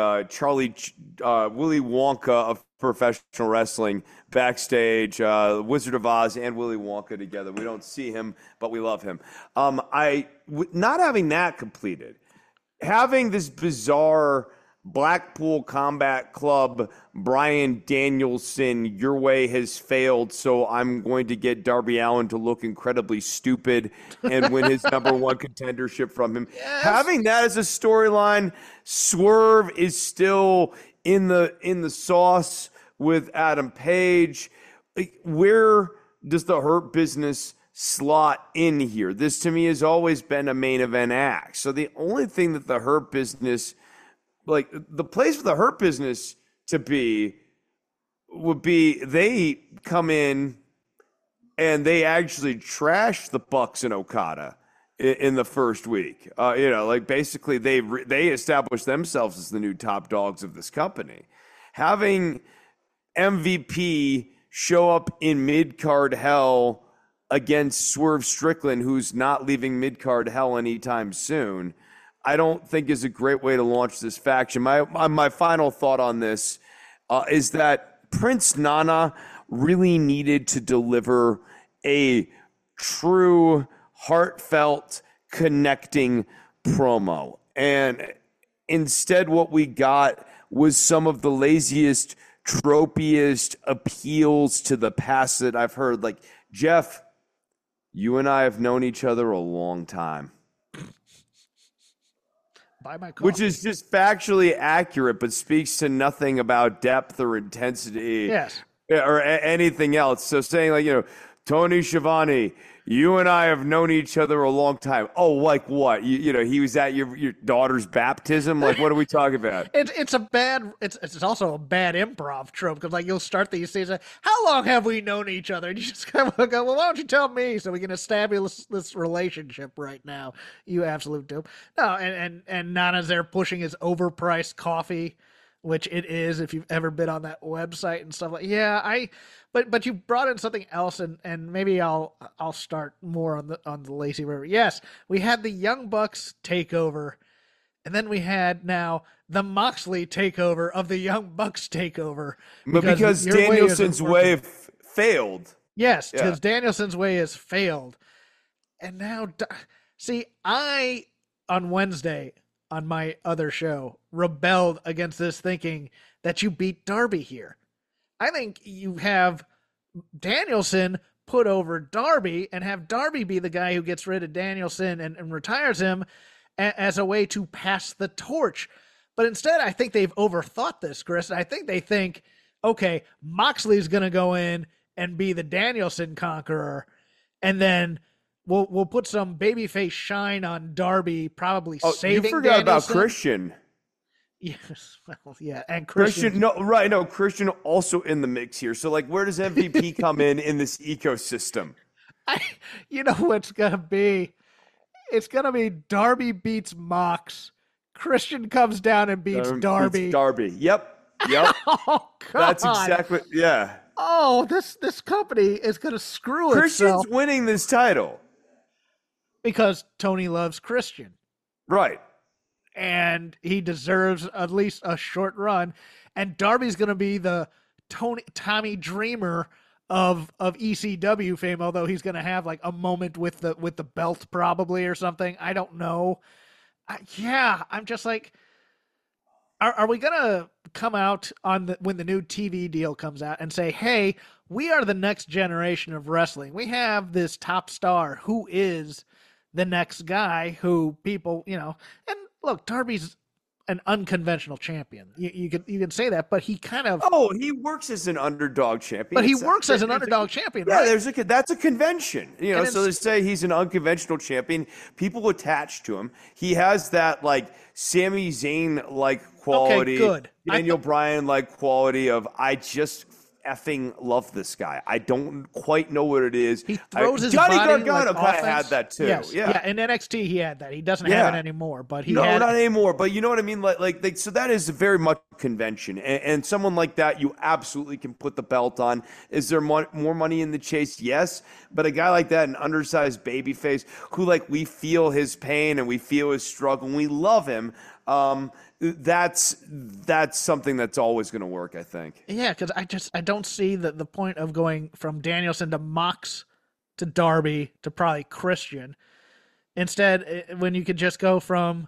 Wonka of professional wrestling, backstage, Wizard of Oz and Willy Wonka together. We don't see him, but we love him. Not having that completed, having this bizarre Blackpool Combat Club, Bryan Danielson, your way has failed, so I'm going to get Darby Allin to look incredibly stupid and win his number one contendership from him. Yes. Having that as a storyline, Swerve is still in the sauce with Adam Page. like, where does the Hurt Business slot in here? This to me has always been a main event act. So the only thing that the Hurt Business, like the place for the Hurt Business to be would be they come in and they actually trash the Bucks and Okada in the first week. Like basically they establish themselves as the new top dogs of this company. Having MVP show up in mid-card hell against Swerve Strickland, who's not leaving mid-card hell anytime soon, I don't think is a great way to launch this faction. My final thought on this is that Prince Nana really needed to deliver a true, heartfelt, connecting promo. And instead what we got was some of the laziest, tropiest appeals to the past that I've heard. Like, Jeff, you and I have known each other a long time. Buy my coffee. Which is just factually accurate, but speaks to nothing about depth or intensity. Yes. Or anything else. So saying like, Tony Schiavone, you and I have known each other a long time. Oh, like what? He was at your daughter's baptism? Like, what are we talking about? It's also a bad improv trope, because like you'll start these scenes like, how long have we known each other? And you just kind of go, well, why don't you tell me so we can establish this relationship right now, you absolute dope. No, and Nana's there pushing his overpriced coffee, which it is if you've ever been on that website and stuff like. Yeah, but you brought in something else, and maybe I'll start more on the Lazy River. Yes, we had the Young Bucks takeover, and then we had now the Moxley takeover of the Young Bucks takeover. Because Danielson's way failed. Yes, because Danielson's way has failed. And now, see, I, on Wednesday, on my other show, rebelled against this, thinking that you beat Darby here. I think you have Danielson put over Darby and have Darby be the guy who gets rid of Danielson and retires him as a way to pass the torch. But instead, I think they've overthought this, Chris. I think they think, okay, Moxley's going to go in and be the Danielson conqueror, and then we'll put some babyface shine on Darby, probably saving Danielson. You forgot about Christian. Yes, well, yeah, and Christian. Christian also in the mix here. So, like, where does MVP come in this ecosystem? You know what's gonna be? It's gonna be Darby beats Mox. Christian comes down and beats Darby. Yep. Oh God. That's exactly. Yeah. Oh, this company is gonna screw itself. Christian's winning this title because Tony loves Christian. Right. And he deserves at least a short run. And Darby's going to be the Tommy Dreamer of ECW fame, although he's going to have like a moment with the belt probably or something. I don't know. I'm just like, are we going to come out when the new TV deal comes out and say, hey, we are the next generation of wrestling. We have this top star who is the next guy who people, and look, Darby's an unconventional champion. You can say that, but he kind of... Oh, he works as an underdog champion. But he works as an underdog champion, right? Yeah, that's a convention. So they say he's an unconventional champion. People attach to him. He has that, like, Sami Zayn-like quality. Okay, good. Daniel Bryan-like quality of, I just effing love this guy. I don't quite know what it is. He throws his Johnny body Gargano like kind of had that too. Yes. Yeah. In NXT he had that. He doesn't have it anymore, but he had... not anymore. But you know what I mean? Like so that is very much convention. And someone like that, you absolutely can put the belt on. Is there more money in the chase? Yes. But a guy like that, an undersized babyface, who like we feel his pain and we feel his struggle and we love him. That's something that's always going to work, I think. Yeah, because I don't see the point of going from Danielson to Mox to Darby to probably Christian. Instead, when you could just go from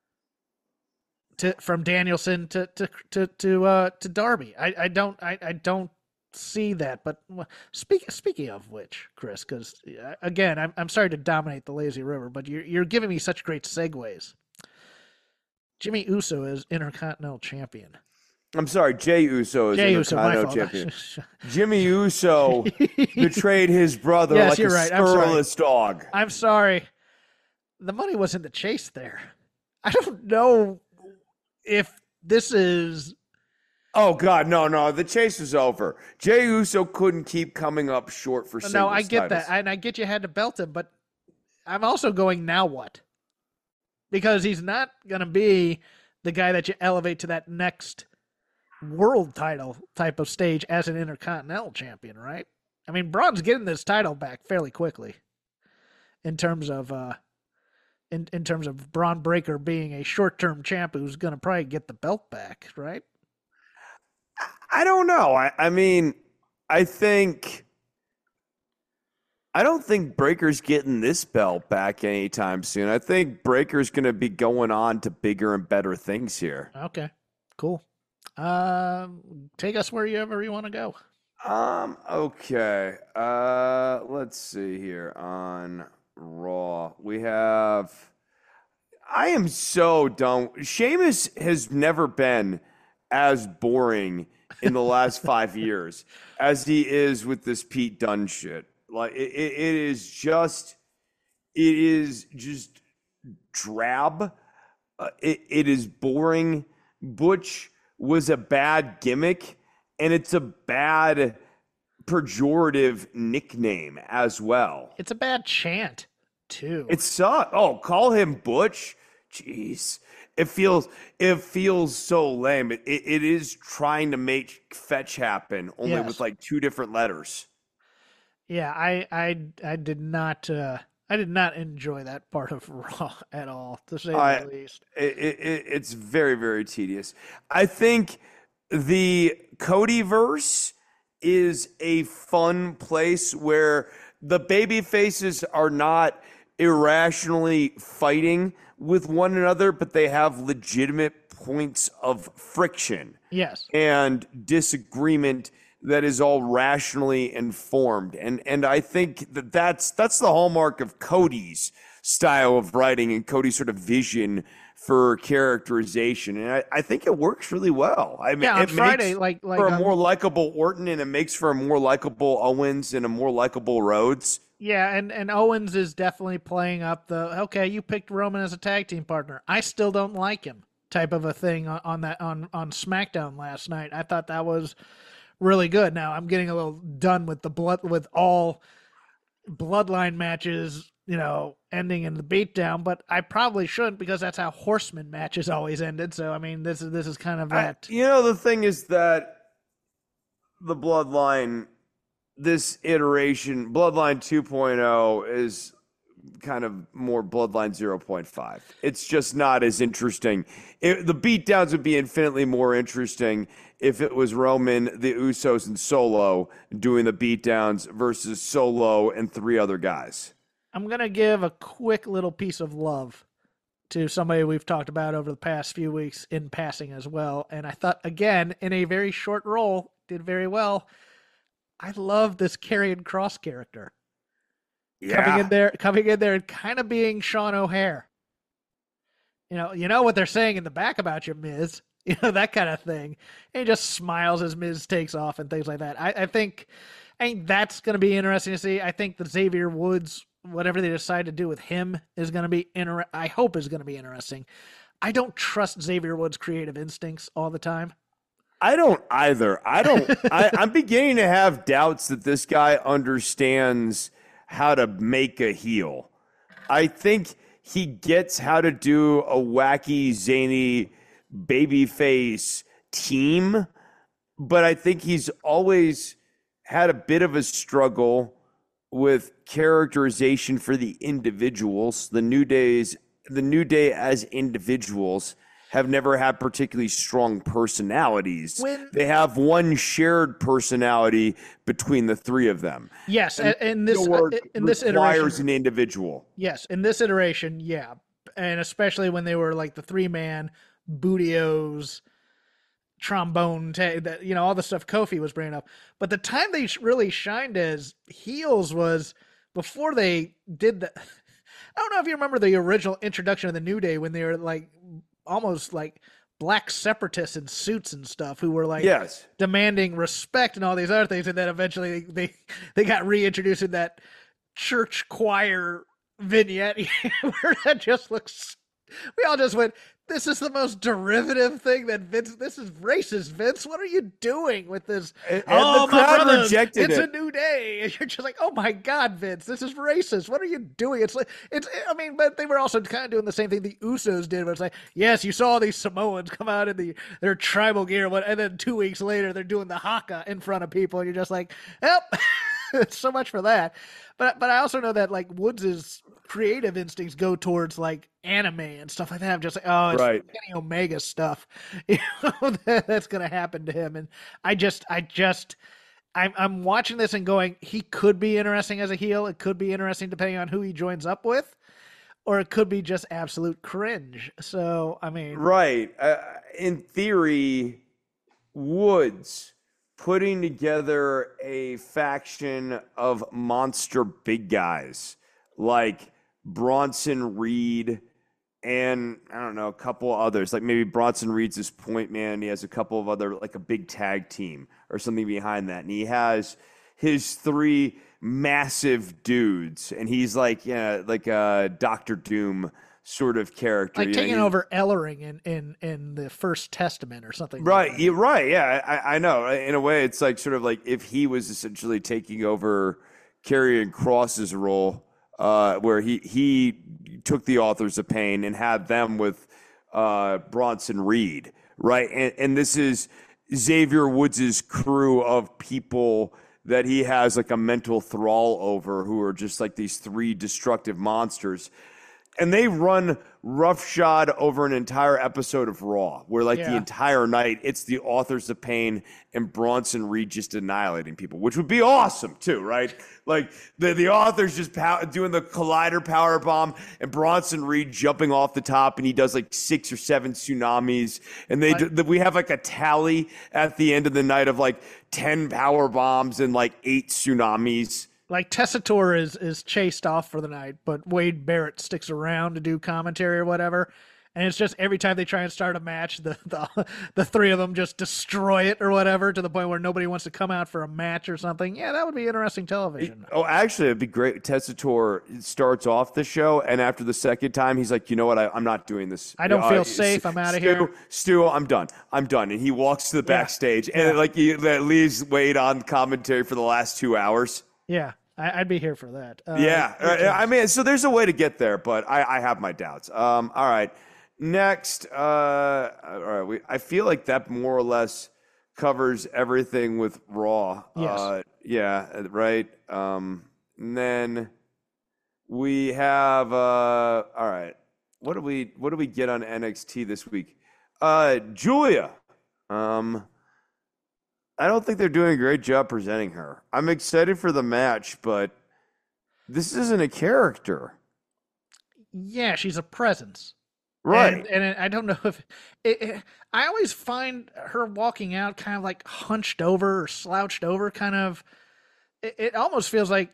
Danielson to Darby, I don't see that. But speaking of which, Chris, because again, I'm sorry to dominate the Lazy River, but you're giving me such great segues. Jimmy Uso is Intercontinental Champion. I'm sorry, Jey Uso is Intercontinental champion. Jimmy Uso betrayed his brother like a scurrilous dog. I'm sorry. The money wasn't the chase there. I don't know if this is... Oh, God, no. The chase is over. Jey Uso couldn't keep coming up short for singles No, I get titles. that. And I get you had to belt him, but I'm also going, now what? Because he's not going to be the guy that you elevate to that next world title type of stage as an Intercontinental champion, right? I mean, Braun's getting this title back fairly quickly in terms of in terms of Braun Breaker being a short-term champ who's going to probably get the belt back, right? I don't know. I mean, I don't think Breaker's getting this belt back anytime soon. I think Breaker's going to be going on to bigger and better things here. Okay, cool. Take us wherever you want to go. Okay. Let's see here on Raw. We have. I am so done. Sheamus has never been as boring in the last 5 years as he is with this Pete Dunne shit. Like it is just drab. It is boring. Butch was a bad gimmick, and it's a bad pejorative nickname as well. It's a bad chant too. It's call him Butch. Jeez. It feels so lame. It is trying to make fetch happen, only with like two different letters. Yeah, I did not enjoy that part of Raw at all, to say the least. It's very, very tedious. I think the Codyverse is a fun place where the baby faces are not irrationally fighting with one another, but they have legitimate points of friction. Yes. And disagreement that is all rationally informed. And I think that's the hallmark of Cody's style of writing and Cody's sort of vision for characterization. And I think it works really well. I mean, on Friday, like for a more likable Orton, and it makes for a more likable Owens and a more likable Rhodes. Yeah, and Owens is definitely playing up the, okay, you picked Roman as a tag team partner, I still don't like him type of a thing on SmackDown last night. I thought that was really good. Now I'm getting a little done with all bloodline matches, ending in the beatdown, but I probably shouldn't, because that's how Horseman matches always ended. So I mean, this is kind of that. The thing is that the Bloodline, this iteration, Bloodline 2.0 is kind of more Bloodline 0.5. It's just not as interesting. The beatdowns would be infinitely more interesting if it was Roman, the Usos, and Solo doing the beatdowns versus Solo and three other guys. I'm going to give a quick little piece of love to somebody we've talked about over the past few weeks in passing as well. And I thought, again, in a very short role, did very well. I love this Karrion Kross character. Yeah. Coming in there and kind of being Sean O'Hare. You know what they're saying in the back about you, Miz. That kind of thing. And he just smiles as Miz takes off and things like that. I think that's going to be interesting to see. I think the Xavier Woods, whatever they decide to do with him, is going to be I hope is going to be interesting. I don't trust Xavier Woods' creative instincts all the time. I don't either. I'm beginning to have doubts that this guy understands how to make a heel. I think he gets how to do a wacky, zany, babyface team, but I think he's always had a bit of a struggle with characterization for the individuals. The New Day as individuals have never had particularly strong personalities. They have one shared personality between the three of them. Yes, in this iteration, requires an individual. Yes, in this iteration, yeah, and especially when they were like the 3-man Bootios, trombone, all the stuff Kofi was bringing up. But the time they really shined as heels was before they did the. I don't know if you remember the original introduction of the New Day when they were like almost like black separatists in suits and stuff who were like Yes. demanding respect and all these other things, and then eventually they got reintroduced in that church choir vignette where that just looks. We all just went, this is the most derivative thing that Vince. This is racist, Vince. What are you doing with this? And the crowd rejected it's it. a new day, and you're just like, oh my god, Vince, this is racist. What are you doing? It's like I mean, but they were also kind of doing the same thing the Usos did, where it's like, yes, you saw these Samoans come out in their tribal gear, and then 2 weeks later they're doing the haka in front of people, and you're just like, yep. So much for that. But I also know that like Woods' creative instincts go towards like anime and stuff like that. I'm just like, oh, it's Right. Kenny Omega stuff. That's gonna happen to him. And I'm watching this and going, he could be interesting as a heel. It could be interesting depending on who he joins up with, or it could be just absolute cringe. So I mean, Right. In theory, Woods putting together a faction of monster big guys like Bronson Reed and I don't know, a couple others. Like maybe Bronson Reed's his point man. He has a couple of other, like a big tag team or something behind that. And he has his 3 massive dudes. And he's like, like a Dr. Doom sort of character. like You know, taking he- over Ellering in the First Testament or something. Right, Like that. you're right. Yeah, I know. In a way, it's like sort of like if he was essentially taking over Karrion Kross's role, where he took the Authors of Pain and had them with Bronson Reed, right? And this is Xavier Woods' crew of people that he has like a mental thrall over, who are just like these 3 destructive monsters. And they run roughshod over an entire episode of Raw, where like the Yeah. entire night it's the Authors of Pain and Bronson Reed just annihilating people, which would be awesome too, right? Like the Authors just doing the Collider power bomb and Bronson Reed jumping off the top, and he does like 6 or 7 tsunamis, and we have like a tally at the end of the night of like 10 power bombs and like 8 tsunamis. Like Tessitore is chased off for the night, but Wade Barrett sticks around to do commentary or whatever. And it's just every time they try and start a match, the 3 of them just destroy it or whatever, to the point where nobody wants to come out for a match or something. Yeah, that would be interesting television. Oh, actually, it'd be great. Tessitore starts off the show, and after the second time, he's like, you know what? I'm not doing this. I don't feel safe. I'm outta here. Stu, I'm done. And he walks to the backstage, and like that leaves Wade on commentary for the last 2 hours. Yeah, I'd be here for that. I mean, so there's a way to get there, but I have my doubts. All right. Next, all right. I feel like that more or less covers everything with Raw. Yes. Yeah, right. And then we have all right. What do we get on NXT this week? Julia. I don't think they're doing a great job presenting her. I'm excited for the match, but this isn't a character. Yeah, she's a presence. Right. And I don't know if I always find her walking out kind of like hunched over or slouched over, kind of. It almost feels like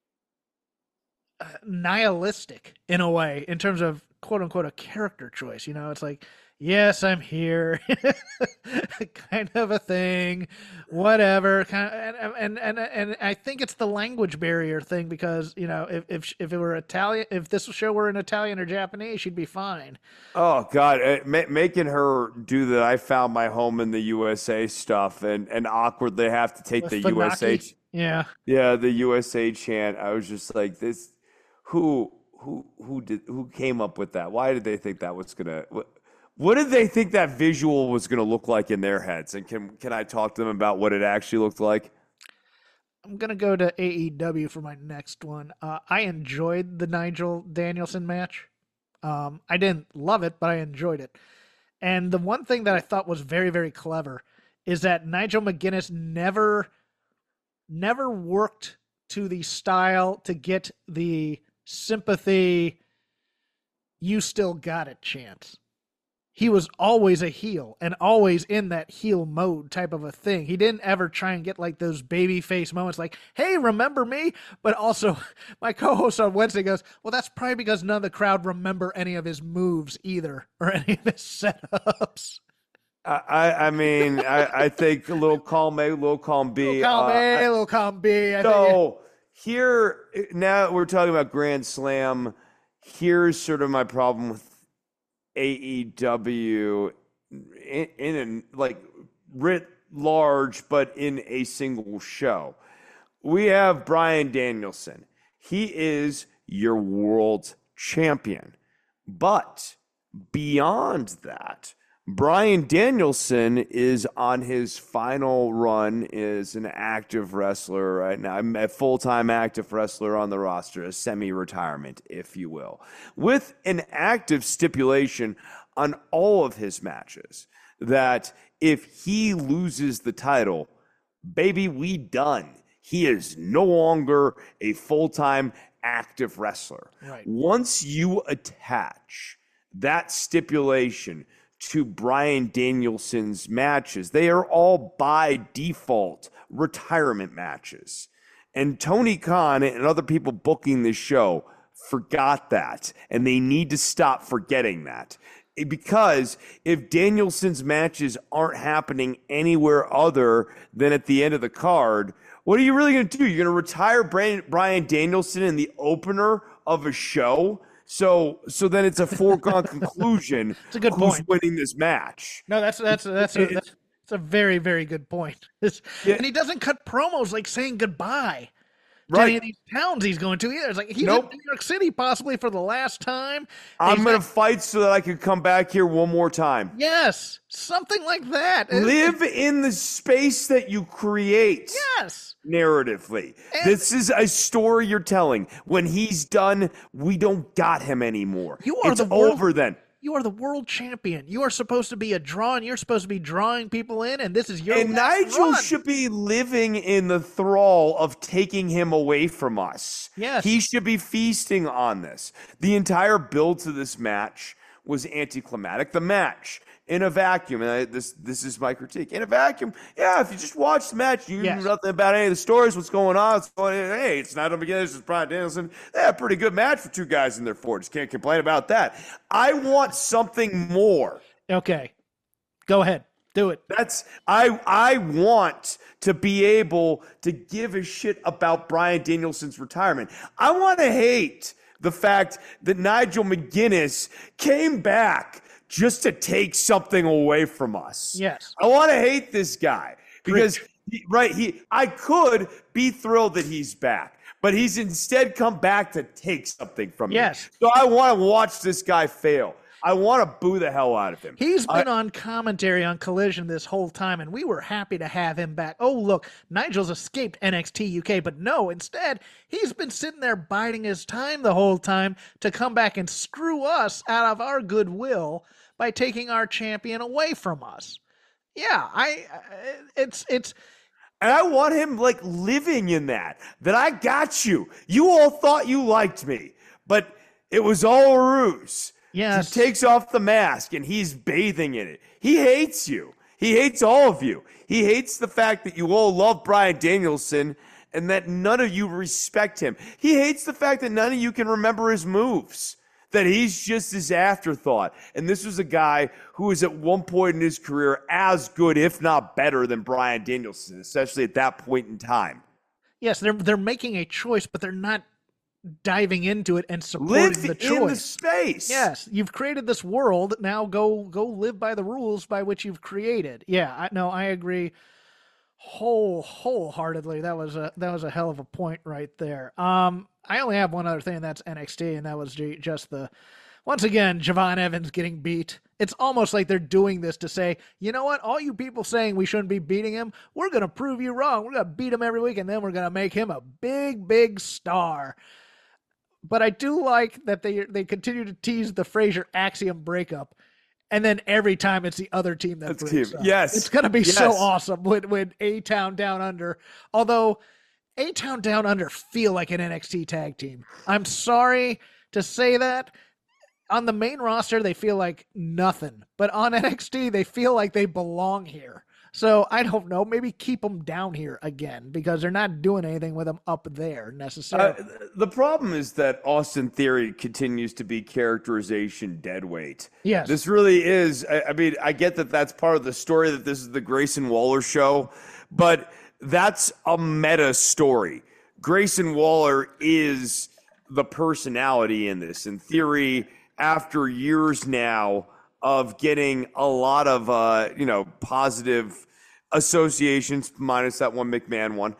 nihilistic in a way, in terms of quote unquote a character choice. You know, it's like, yes, I'm here, kind of a thing, whatever. Kind of, and I think it's the language barrier thing, because you know, if it were Italian, if this show were in Italian or Japanese, she'd be fine. Oh God, making her do the "I found my home in the USA" stuff and awkwardly have to take the USA, the USA chant. I was just like, this, who came up with that? Why did they think that was gonna? What did they think that visual was going to look like in their heads? And can I talk to them about what it actually looked like? I'm going to go to AEW for my next one. I enjoyed the Nigel Danielson match. I didn't love it, but I enjoyed it. And the one thing that I thought was very, very clever is that Nigel McGuinness never worked to the style to get the sympathy, you still got it chant. He was always a heel and always in that heel mode type of a thing. He didn't ever try and get like those baby face moments like, hey, remember me? But also my co-host on Wednesday goes, well, that's probably because none of the crowd remember any of his moves either, or any of his setups. I mean, I think a little column A, a little column B. Little column A, a little column B. So here, now we're talking about Grand Slam. Here's sort of my problem with AEW in like writ large, but in a single show. We have Bryan Danielson. He is your world champion. But beyond that, Bryan Danielson is on his final run as an active wrestler right now. I'm a full-time active wrestler on the roster, a semi-retirement, if you will, with an active stipulation on all of his matches that if he loses the title, baby, we done. He is no longer a full-time active wrestler. Right. Once you attach that stipulation to Bryan Danielson's matches, they are all by default retirement matches. And Tony Khan and other people booking this show forgot that, and they need to stop forgetting that. Because if Danielson's matches aren't happening anywhere other than at the end of the card, what are you really going to do? You're going to retire Bryan Danielson in the opener of a show? So then it's a foregone conclusion. It's a good who's point. Winning this match. No, that's a very, very good point. And he doesn't cut promos like saying goodbye to any of these towns he's going to either. It's like he's in New York City possibly for the last time. I'm going to fight so that I can come back here one more time. Yes, something like that. Live in the space that you create. Yes. Narratively. This is a story you're telling. When he's done, we don't got him anymore. It's over then. You are the world champion. You are supposed to be a draw, and you're supposed to be drawing people in, and this is your And Nigel should be living in the thrall of taking him away from us. Yes. He should be feasting on this. The entire build to this match was anticlimactic. The match in a vacuum, and this is my critique. In a vacuum, yeah, if you just watch the match, you know nothing about any of the stories, what's going on. Hey, it's not a beginner. This is Bryan Danielson. They had a pretty good match for two guys in their 40s. Can't complain about that. I want something more. Okay, go ahead, do it. I want to be able to give a shit about Bryan Danielson's retirement. I want to hate the fact that Nigel McGuinness came back just to take something away from us. Yes. I want to hate this guy because I could be thrilled that he's back, but he's instead come back to take something from me. So I want to watch this guy fail. I want to boo the hell out of him. He's been on commentary on Collision this whole time, and we were happy to have him back. Oh, look, Nigel's escaped NXT UK, but no, instead, he's been sitting there biding his time the whole time to come back and screw us out of our goodwill by taking our champion away from us. Yeah, it's and I want him like living in that I got you. You all thought you liked me, but it was all a ruse. Yes. He takes off the mask and he's bathing in it. He hates you. He hates all of you. He hates the fact that you all love Bryan Danielson and that none of you respect him. He hates the fact that none of you can remember his moves, that he's just his afterthought. And this was a guy who was at one point in his career as good, if not better, than Bryan Danielson, especially at that point in time. Yes, they're making a choice, but they're not diving into it and supporting the choice. Live in the space. Yes, you've created this world. Now go live by the rules by which you've created. Yeah, I agree wholeheartedly. That was a hell of a point right there. I only have one other thing, and that's NXT, and that was just once again, Javon Evans getting beat. It's almost like they're doing this to say, you know what, all you people saying we shouldn't be beating him, we're going to prove you wrong. We're going to beat him every week, and then we're going to make him a big, big star. But I do like that they continue to tease the Frazier Axiom breakup, and then every time it's the other team that breaks up. Yes. It's going to be so awesome when A-Town Down Under, although A-Town Down Under feel like an NXT tag team. I'm sorry to say that. On the main roster, they feel like nothing. But on NXT, they feel like they belong here. So I don't know. Maybe keep him down here again because they're not doing anything with him up there necessarily. The problem is that Austin Theory continues to be characterization deadweight. Yes. This really is. I mean, I get that that's part of the story, that this is the Grayson Waller show, but that's a meta story. Grayson Waller is the personality in this. In Theory, after years now of getting a lot of positive associations, minus that one McMahon one,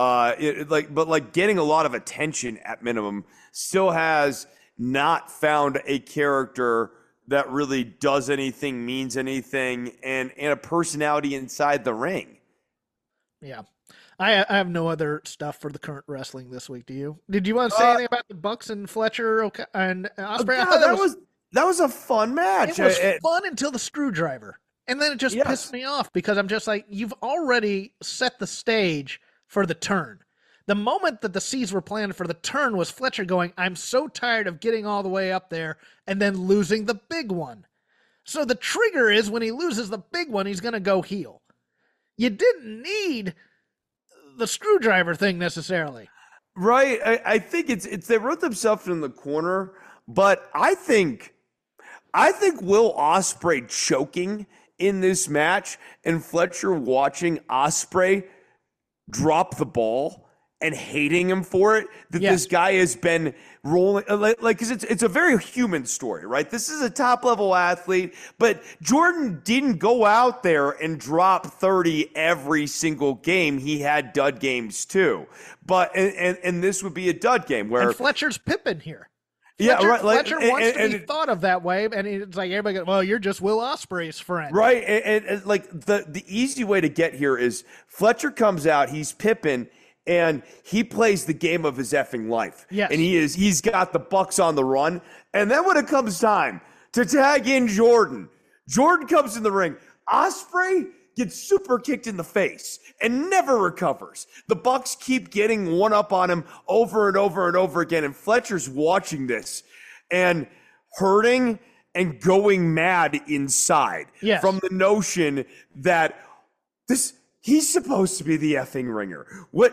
but getting a lot of attention at minimum, still has not found a character that really does anything, means anything, and a personality inside the ring. Yeah. I have no other stuff for the current wrestling this week. Do you? Did you want to say anything about the Bucks and Fletcher and Ospreay? I thought that was a fun match. It was fun until the screwdriver. And then it just pissed me off because I'm just like, you've already set the stage for the turn. The moment that the seeds were planned for the turn was Fletcher going, I'm so tired of getting all the way up there and then losing the big one. So the trigger is when he loses the big one, he's going to go heel. You didn't need the screwdriver thing necessarily. Right. I think it's they wrote themselves in the corner, but I think Will Ospreay choking in this match and Fletcher watching Ospreay drop the ball and hating him for it, that this guy has been rolling, because it's a very human story, right? This is a top-level athlete, but Jordan didn't go out there and drop 30 every single game. He had dud games too. But and this would be a dud game where... And Fletcher's Pippin here. Fletcher wants to be thought of that way, and it's like everybody goes, well, you're just Will Ospreay's friend. Right, and the easy way to get here is Fletcher comes out, he's Pippin, and he plays the game of his effing life. Yes. And he's got the Bucks on the run. And then when it comes time to tag in Jordan comes in the ring. Ospreay gets super kicked in the face and never recovers. The Bucks keep getting one up on him over and over and over again. And Fletcher's watching this and hurting and going mad inside from the notion that he's supposed to be the effing ringer.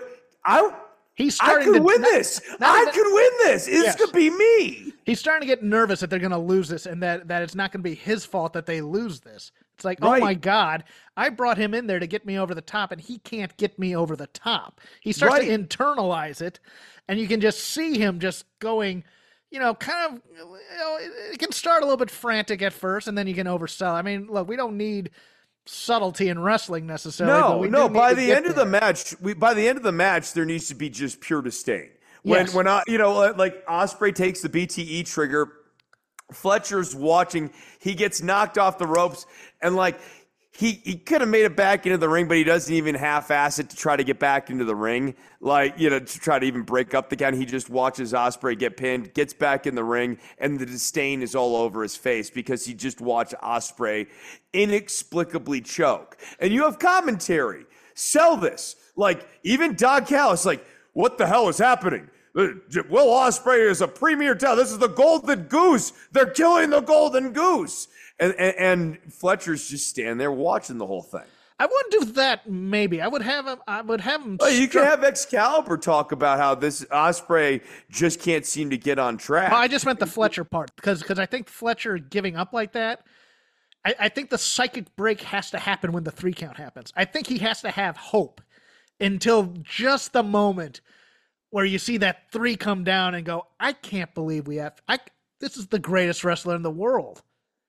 I could win this. This could be me. He's starting to get nervous that they're going to lose this and that it's not going to be his fault that they lose this. It's like, oh my God, I brought him in there to get me over the top and he can't get me over the top. He starts to internalize it and you can just see him just going, it can start a little bit frantic at first and then you can oversell. I mean, look, we don't need subtlety in wrestling necessarily. No. By the end of the match, there needs to be just pure disdain. When Ospreay takes the BTE trigger, Fletcher's watching. He gets knocked off the ropes, and he could have made it back into the ring, but he doesn't even half-ass it to try to get back into the ring, to try to even break up the count. He just watches Ospreay get pinned, gets back in the ring, and the disdain is all over his face because he just watched Ospreay inexplicably choke. And you have commentary. Sell this. Even Doug Callis, what the hell is happening? Will Ospreay is a premier talent. This is the golden goose. They're killing the golden goose. And Fletcher's just standing there watching the whole thing. I wouldn't do that. Maybe I would have him. Oh, you can have Excalibur talk about how this Ospreay just can't seem to get on track. Well, I just meant the Fletcher part because I think Fletcher giving up like that. I think the psychic break has to happen when the 3 count happens. I think he has to have hope until just the moment where you see that 3 come down and go, I can't believe this is the greatest wrestler in the world.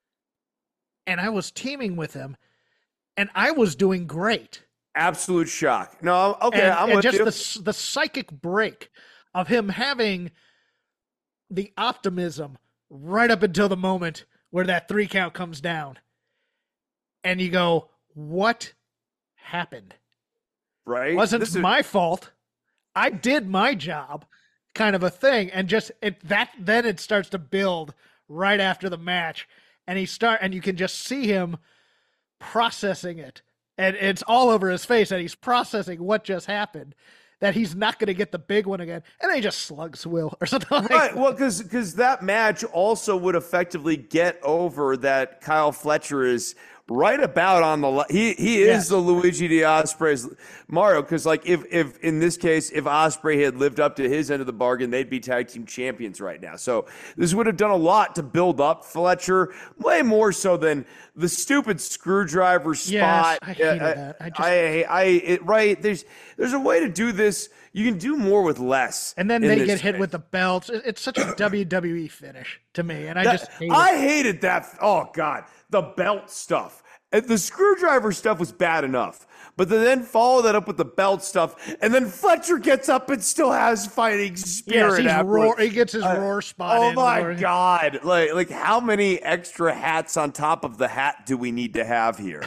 And I was teaming with him, and I was doing great. Absolute shock. No, okay, I'm with you. Just the psychic break of him having the optimism right up until the moment where that 3 count comes down. And you go, what happened? Right? It wasn't my fault. I did my job, kind of a thing. And then it starts to build right after the match. And you can just see him processing it. And it's all over his face and he's processing what just happened, that he's not going to get the big one again. And then he just slugs Will or something like that. Right. Well, because that match also would effectively get over that Kyle Fletcher is right about on the he is the Luigi Ospreay's Mario, because like if in this case if Ospreay had lived up to his end of the bargain, they'd be tag team champions right now. So this would have done a lot to build up Fletcher, way more so than the stupid screwdriver spot. I hated that. Right, there's a way to do this. You can do more with less. And then they get hit with the belts. It's such a WWE finish to me, and I hated that. Oh God, the belt stuff. The screwdriver stuff was bad enough, but then follow that up with the belt stuff, and then Fletcher gets up and still has fighting spirit. He gets his roar spot. Oh my God! Like how many extra hats on top of the hat do we need to have here?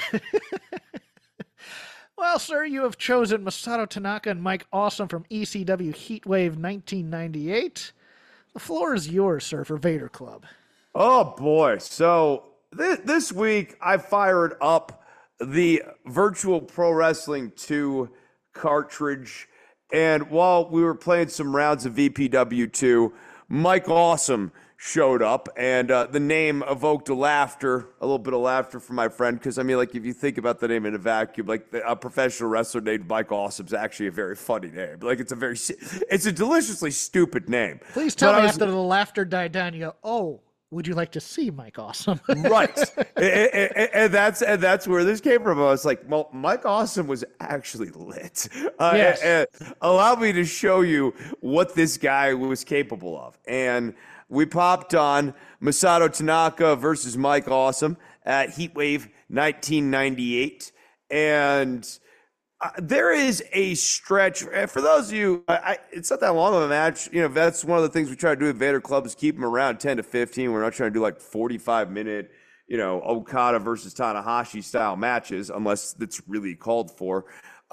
Well, sir, you have chosen Masato Tanaka and Mike Awesome from ECW Heatwave 1998. The floor is yours, sir, for Vader Club. Oh boy! So this week I fired up the Virtual Pro Wrestling 2 cartridge, and while we were playing some rounds of VPW 2, Mike Awesome showed up, and the name evoked a little bit of laughter from my friend, because I mean, like, if you think about the name in a vacuum, like a professional wrestler named Mike Awesome is actually a very funny name. Like, it's a deliciously stupid name. Please tell me after the laughter died down, you go, "Oh, would you like to see Mike Awesome?" Right. and that's where this came from. I was like, well, Mike Awesome was actually lit. Yes. And allow me to show you what this guy was capable of. And we popped on Masato Tanaka versus Mike Awesome at Heatwave 1998. And there is a stretch. For those of you, it's not that long of a match. You know, that's one of the things we try to do with Vader Club is keep them around 10 to 15. We're not trying to do like 45-minute, Okada versus Tanahashi style matches, unless it's really called for.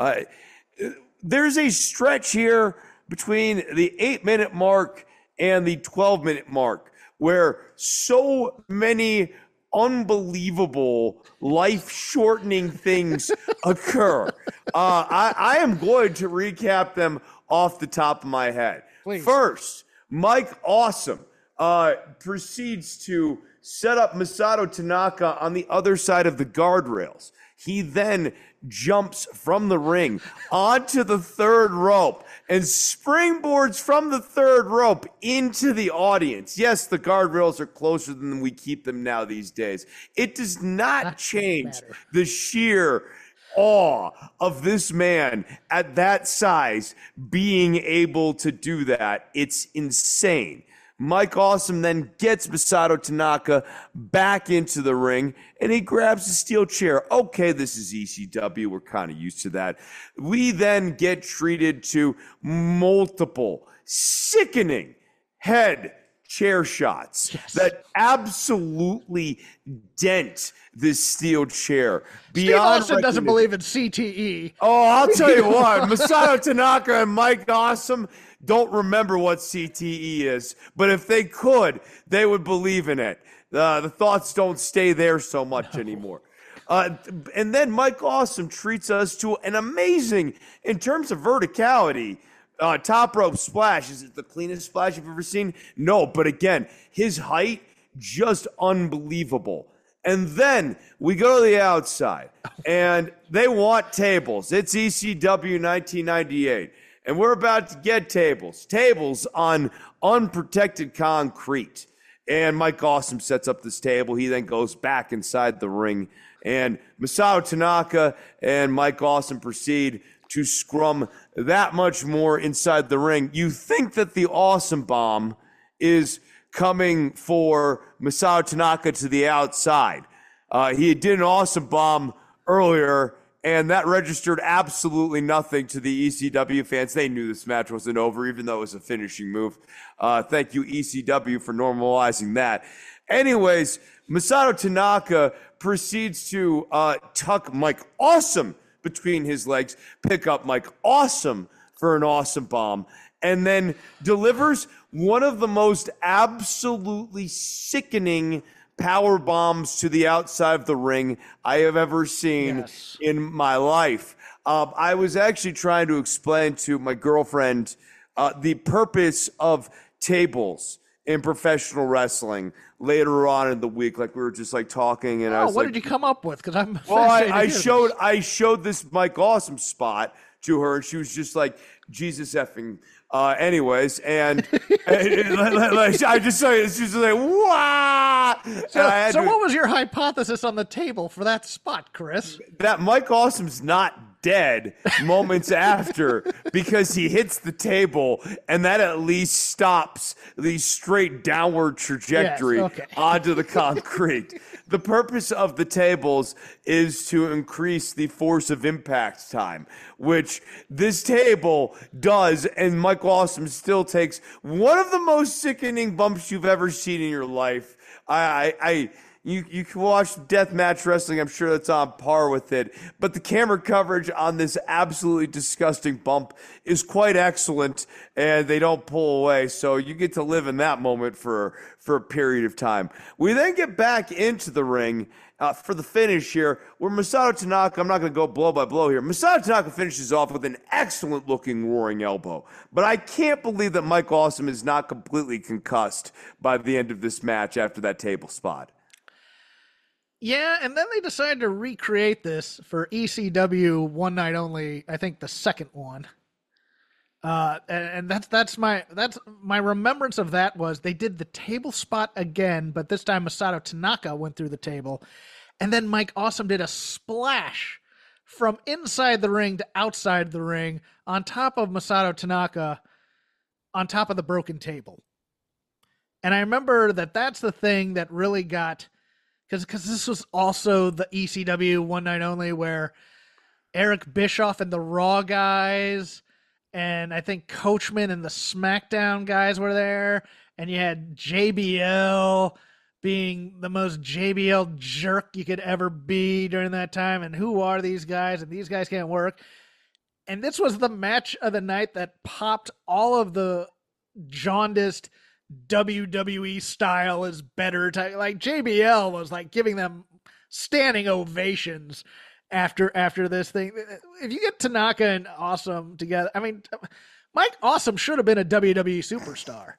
There's a stretch here between the 8-minute mark and the 12-minute mark where so many unbelievable life-shortening things occur. I am going to recap them off the top of my head. Please. First, Mike Awesome proceeds to set up Masato Tanaka on the other side of the guardrails. He then jumps from the ring onto the third rope and springboards from the third rope into the audience. Yes, the guardrails are closer than we keep them now these days. It does not change the sheer awe of this man at that size being able to do that. It's insane. Mike Awesome then gets Masato Tanaka back into the ring, and he grabs a steel chair. Okay, this is ECW. We're kind of used to that. We then get treated to multiple sickening head chair shots that absolutely dent this steel chair. Steve Austin doesn't believe in CTE. Oh, I'll tell you what. Masato Tanaka and Mike Awesome don't remember what CTE is, but if they could, they would believe in it. The thoughts don't stay there so much anymore. And then Mike Awesome treats us to an amazing, in terms of verticality, top rope splash. Is it the cleanest splash you've ever seen? No, but again, his height, just unbelievable. And then we go to the outside, and they want tables. It's ECW 1998. And we're about to get tables on unprotected concrete. And Mike Awesome sets up this table. He then goes back inside the ring. And Masato Tanaka and Mike Awesome proceed to scrum that much more inside the ring. You think that the Awesome Bomb is coming for Masato Tanaka to the outside. He did an Awesome Bomb earlier, and that registered absolutely nothing to the ECW fans. They knew this match wasn't over, even though it was a finishing move. Thank you, ECW, for normalizing that. Anyways, Masato Tanaka proceeds to tuck Mike Awesome between his legs, pick up Mike Awesome for an Awesome Bomb, and then delivers one of the most absolutely sickening power bombs to the outside of the ring I have ever seen in my life. I was actually trying to explain to my girlfriend the purpose of tables in professional wrestling later on in the week. Like we were just like talking, and I was what like, did you come up with? Because I'm well, fascinated I showed this Mike Awesome spot to her, and she was just like, Jesus effing. Anyways, and I just saw it. She's like, "Wow!" So what was your hypothesis on the table for that spot, Chris? That Mike Awesome's not dead moments after, because he hits the table, and that at least stops the straight downward trajectory onto the concrete. The purpose of the tables is to increase the force of impact time, which this table does, and Mike Awesome still takes one of the most sickening bumps you've ever seen in your life. You can watch deathmatch wrestling. I'm sure that's on par with it. But the camera coverage on this absolutely disgusting bump is quite excellent, and they don't pull away. So you get to live in that moment for a period of time. We then get back into the ring for the finish here, where Masato Tanaka, I'm not going to go blow by blow here, Masato Tanaka finishes off with an excellent-looking roaring elbow. But I can't believe that Mike Awesome is not completely concussed by the end of this match after that table spot. Yeah, and then they decided to recreate this for ECW One Night Only, I think the second one. And that's my remembrance of that was they did the table spot again, but this time Masato Tanaka went through the table, and then Mike Awesome did a splash from inside the ring to outside the ring on top of Masato Tanaka on top of the broken table. And I remember that's the thing that really got, because this was also the ECW One Night Only where Eric Bischoff and the Raw guys and I think Coachman and the SmackDown guys were there, and you had JBL being the most JBL jerk you could ever be during that time, and who are these guys, and these guys can't work. And this was the match of the night that popped all of the jaundiced WWE style is better type. Like JBL was like giving them standing ovations after this thing. If you get Tanaka and Awesome together, I mean, Mike Awesome should have been a WWE superstar.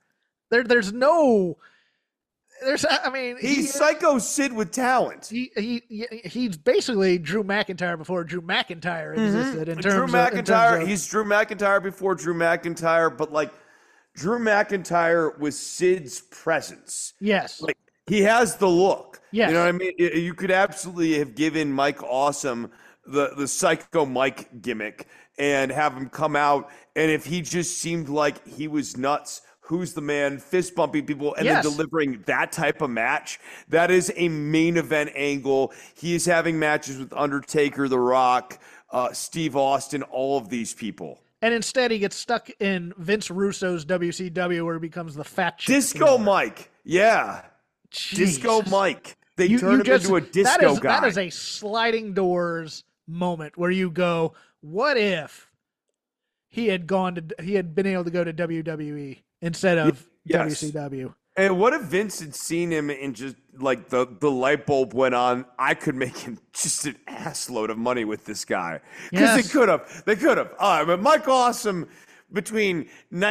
He's Psycho Sid with talent. He's basically Drew McIntyre before Drew McIntyre existed. He's Drew McIntyre before Drew McIntyre, but like Drew McIntyre with Sid's presence. Yes, like he has the look. Yes. You know what I mean? You could absolutely have given Mike Awesome the Psycho Mike gimmick and have him come out, and if he just seemed like he was nuts, who's the man, fist bumping people, and then delivering that type of match, that is a main event angle. He is having matches with Undertaker, The Rock, Steve Austin, all of these people. And instead he gets stuck in Vince Russo's WCW where he becomes the fat chick. Disco Mike. Yeah. Jesus. Disco Mike. They turned him into a disco guy. That is a sliding doors moment where you go, what if he had been able to go to WWE instead of WCW? And what if Vince had seen him and just like the light bulb went on? I could make him just an ass load of money with this guy. Because they could have. But Mike Awesome between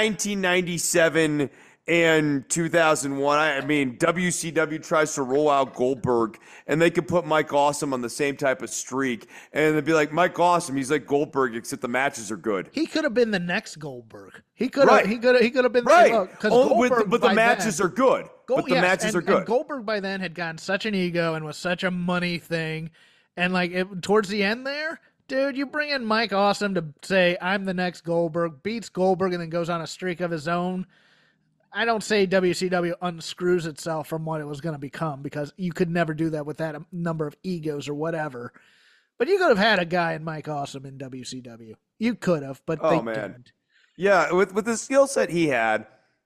1997 and 2001, I mean, WCW tries to roll out Goldberg, and they could put Mike Awesome on the same type of streak, and they'd be like, Mike Awesome, he's like Goldberg, except the matches are good. He could have been the next Goldberg. He could have been right. But the matches are good. And Goldberg by then had gotten such an ego and was such a money thing, and like towards the end there, dude, you bring in Mike Awesome to say I'm the next Goldberg, beats Goldberg, and then goes on a streak of his own. I don't say WCW unscrews itself from what it was going to become, because you could never do that with that number of egos or whatever. But you could have had a guy in Mike Awesome in WCW. You could have, but they didn't. Yeah, with the skill set he had,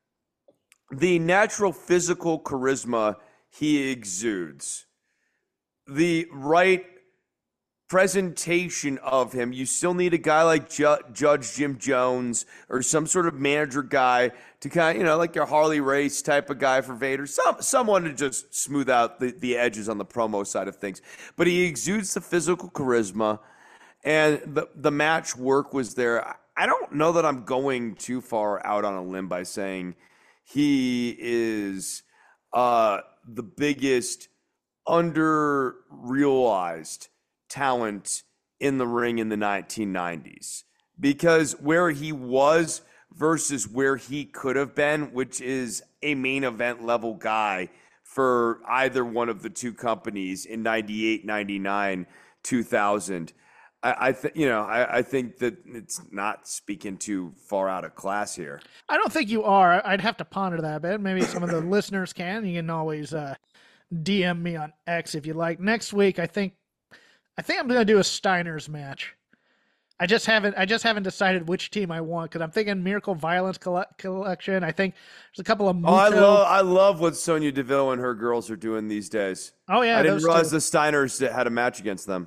the natural physical charisma he exudes, the right presentation of him. You still need a guy like Judge Jim Jones or some sort of manager guy to kind of, like your Harley Race type of guy for Vader, someone to just smooth out the edges on the promo side of things. But he exudes the physical charisma, and the match work was there. I don't know that I'm going too far out on a limb by saying he is the biggest under-realized talent in the ring in the 1990s, because where he was versus where he could have been, which is a main event level guy for either one of the two companies in 98, 99, 2000. I think that it's not speaking too far out of class here. I don't think you are. I'd have to ponder that a bit. Maybe some of the listeners can. You can always DM me on X if you like. Next week, I think I'm going to do a Steiner's match. I just haven't decided which team I want, because I'm thinking Miracle Violence Collection. I think there's a couple of Muto. I love what Sonya Deville and her girls are doing these days. Oh yeah, I didn't realize the Steiners had a match against them.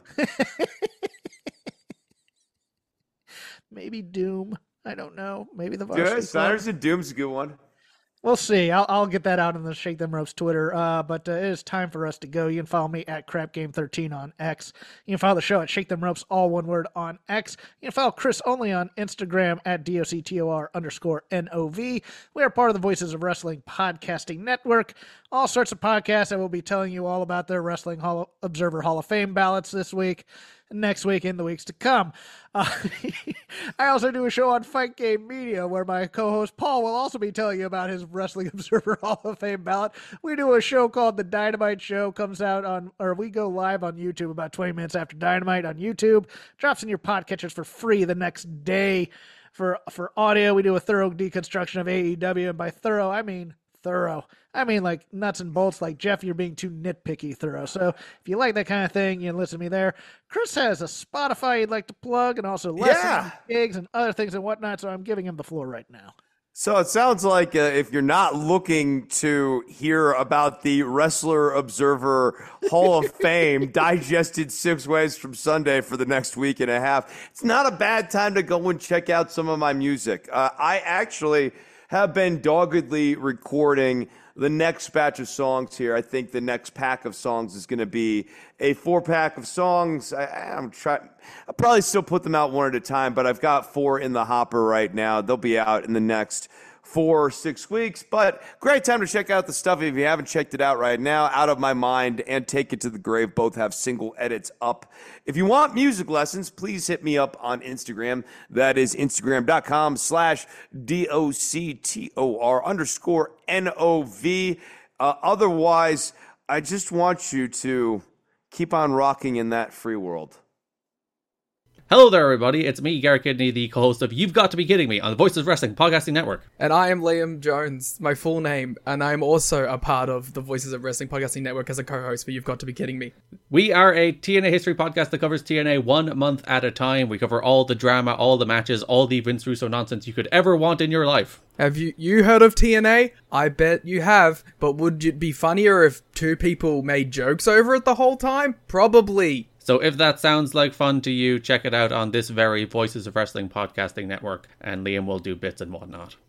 Maybe Doom. I don't know. Maybe the Varsity Steiners and Doom's a good one. We'll see. I'll get that out on the Shake Them Ropes Twitter. But it is time for us to go. You can follow me at CrapGame13 on X. You can follow the show at Shake Them Ropes, all one word, on X. You can follow Chris only on Instagram at DOCTOR_NOV. We are part of the Voices of Wrestling Podcasting Network. All sorts of podcasts. I will be telling you all about their Wrestling Observer Hall of Fame ballots this week, next week, in the weeks to come. I also do a show on Fight Game Media where my co-host Paul will also be telling you about his Wrestling Observer Hall of Fame ballot. We do a show called The Dynamite Show. Comes out we go live on YouTube about 20 minutes after Dynamite on YouTube. Drops in your podcatchers for free the next day. For audio, we do a thorough deconstruction of AEW, and by thorough, I mean thorough. I mean like nuts and bolts, like Jeff, you're being too nitpicky thorough. So if you like that kind of thing, you can listen to me there. Chris has a Spotify he'd like to plug, and also lessons, gigs, and other things and whatnot, so I'm giving him the floor right now. So it sounds like if you're not looking to hear about the Wrestler Observer Hall of Fame digested 6 ways from Sunday for the next week and a half, it's not a bad time to go and check out some of my music. I actually have been doggedly recording the next batch of songs here. I think the next pack of songs is going to be a 4-pack of songs. I'll probably still put them out one at a time, but I've got 4 in the hopper right now. They'll be out in the next 4 or 6 weeks, but great time to check out the stuff if you haven't checked it out right now. Out of My Mind and Take It to the Grave both have single edits up. If you want music lessons, please hit me up on Instagram. That is Instagram.com/DOCTOR_NOV. Otherwise, I just want you to keep on rocking in that free world. Hello there, everybody. It's me, Garrett Kidney, the co-host of You've Got to Be Kidding Me on the Voices of Wrestling Podcasting Network. And I am Liam Jones, my full name, and I'm also a part of the Voices of Wrestling Podcasting Network as a co-host for You've Got to Be Kidding Me. We are a TNA history podcast that covers TNA 1 month at a time. We cover all the drama, all the matches, all the Vince Russo nonsense you could ever want in your life. Have you heard of TNA? I bet you have, but would it be funnier if 2 people made jokes over it the whole time? Probably. So if that sounds like fun to you, check it out on this very Voices of Wrestling Podcasting Network, and Liam will do bits and whatnot.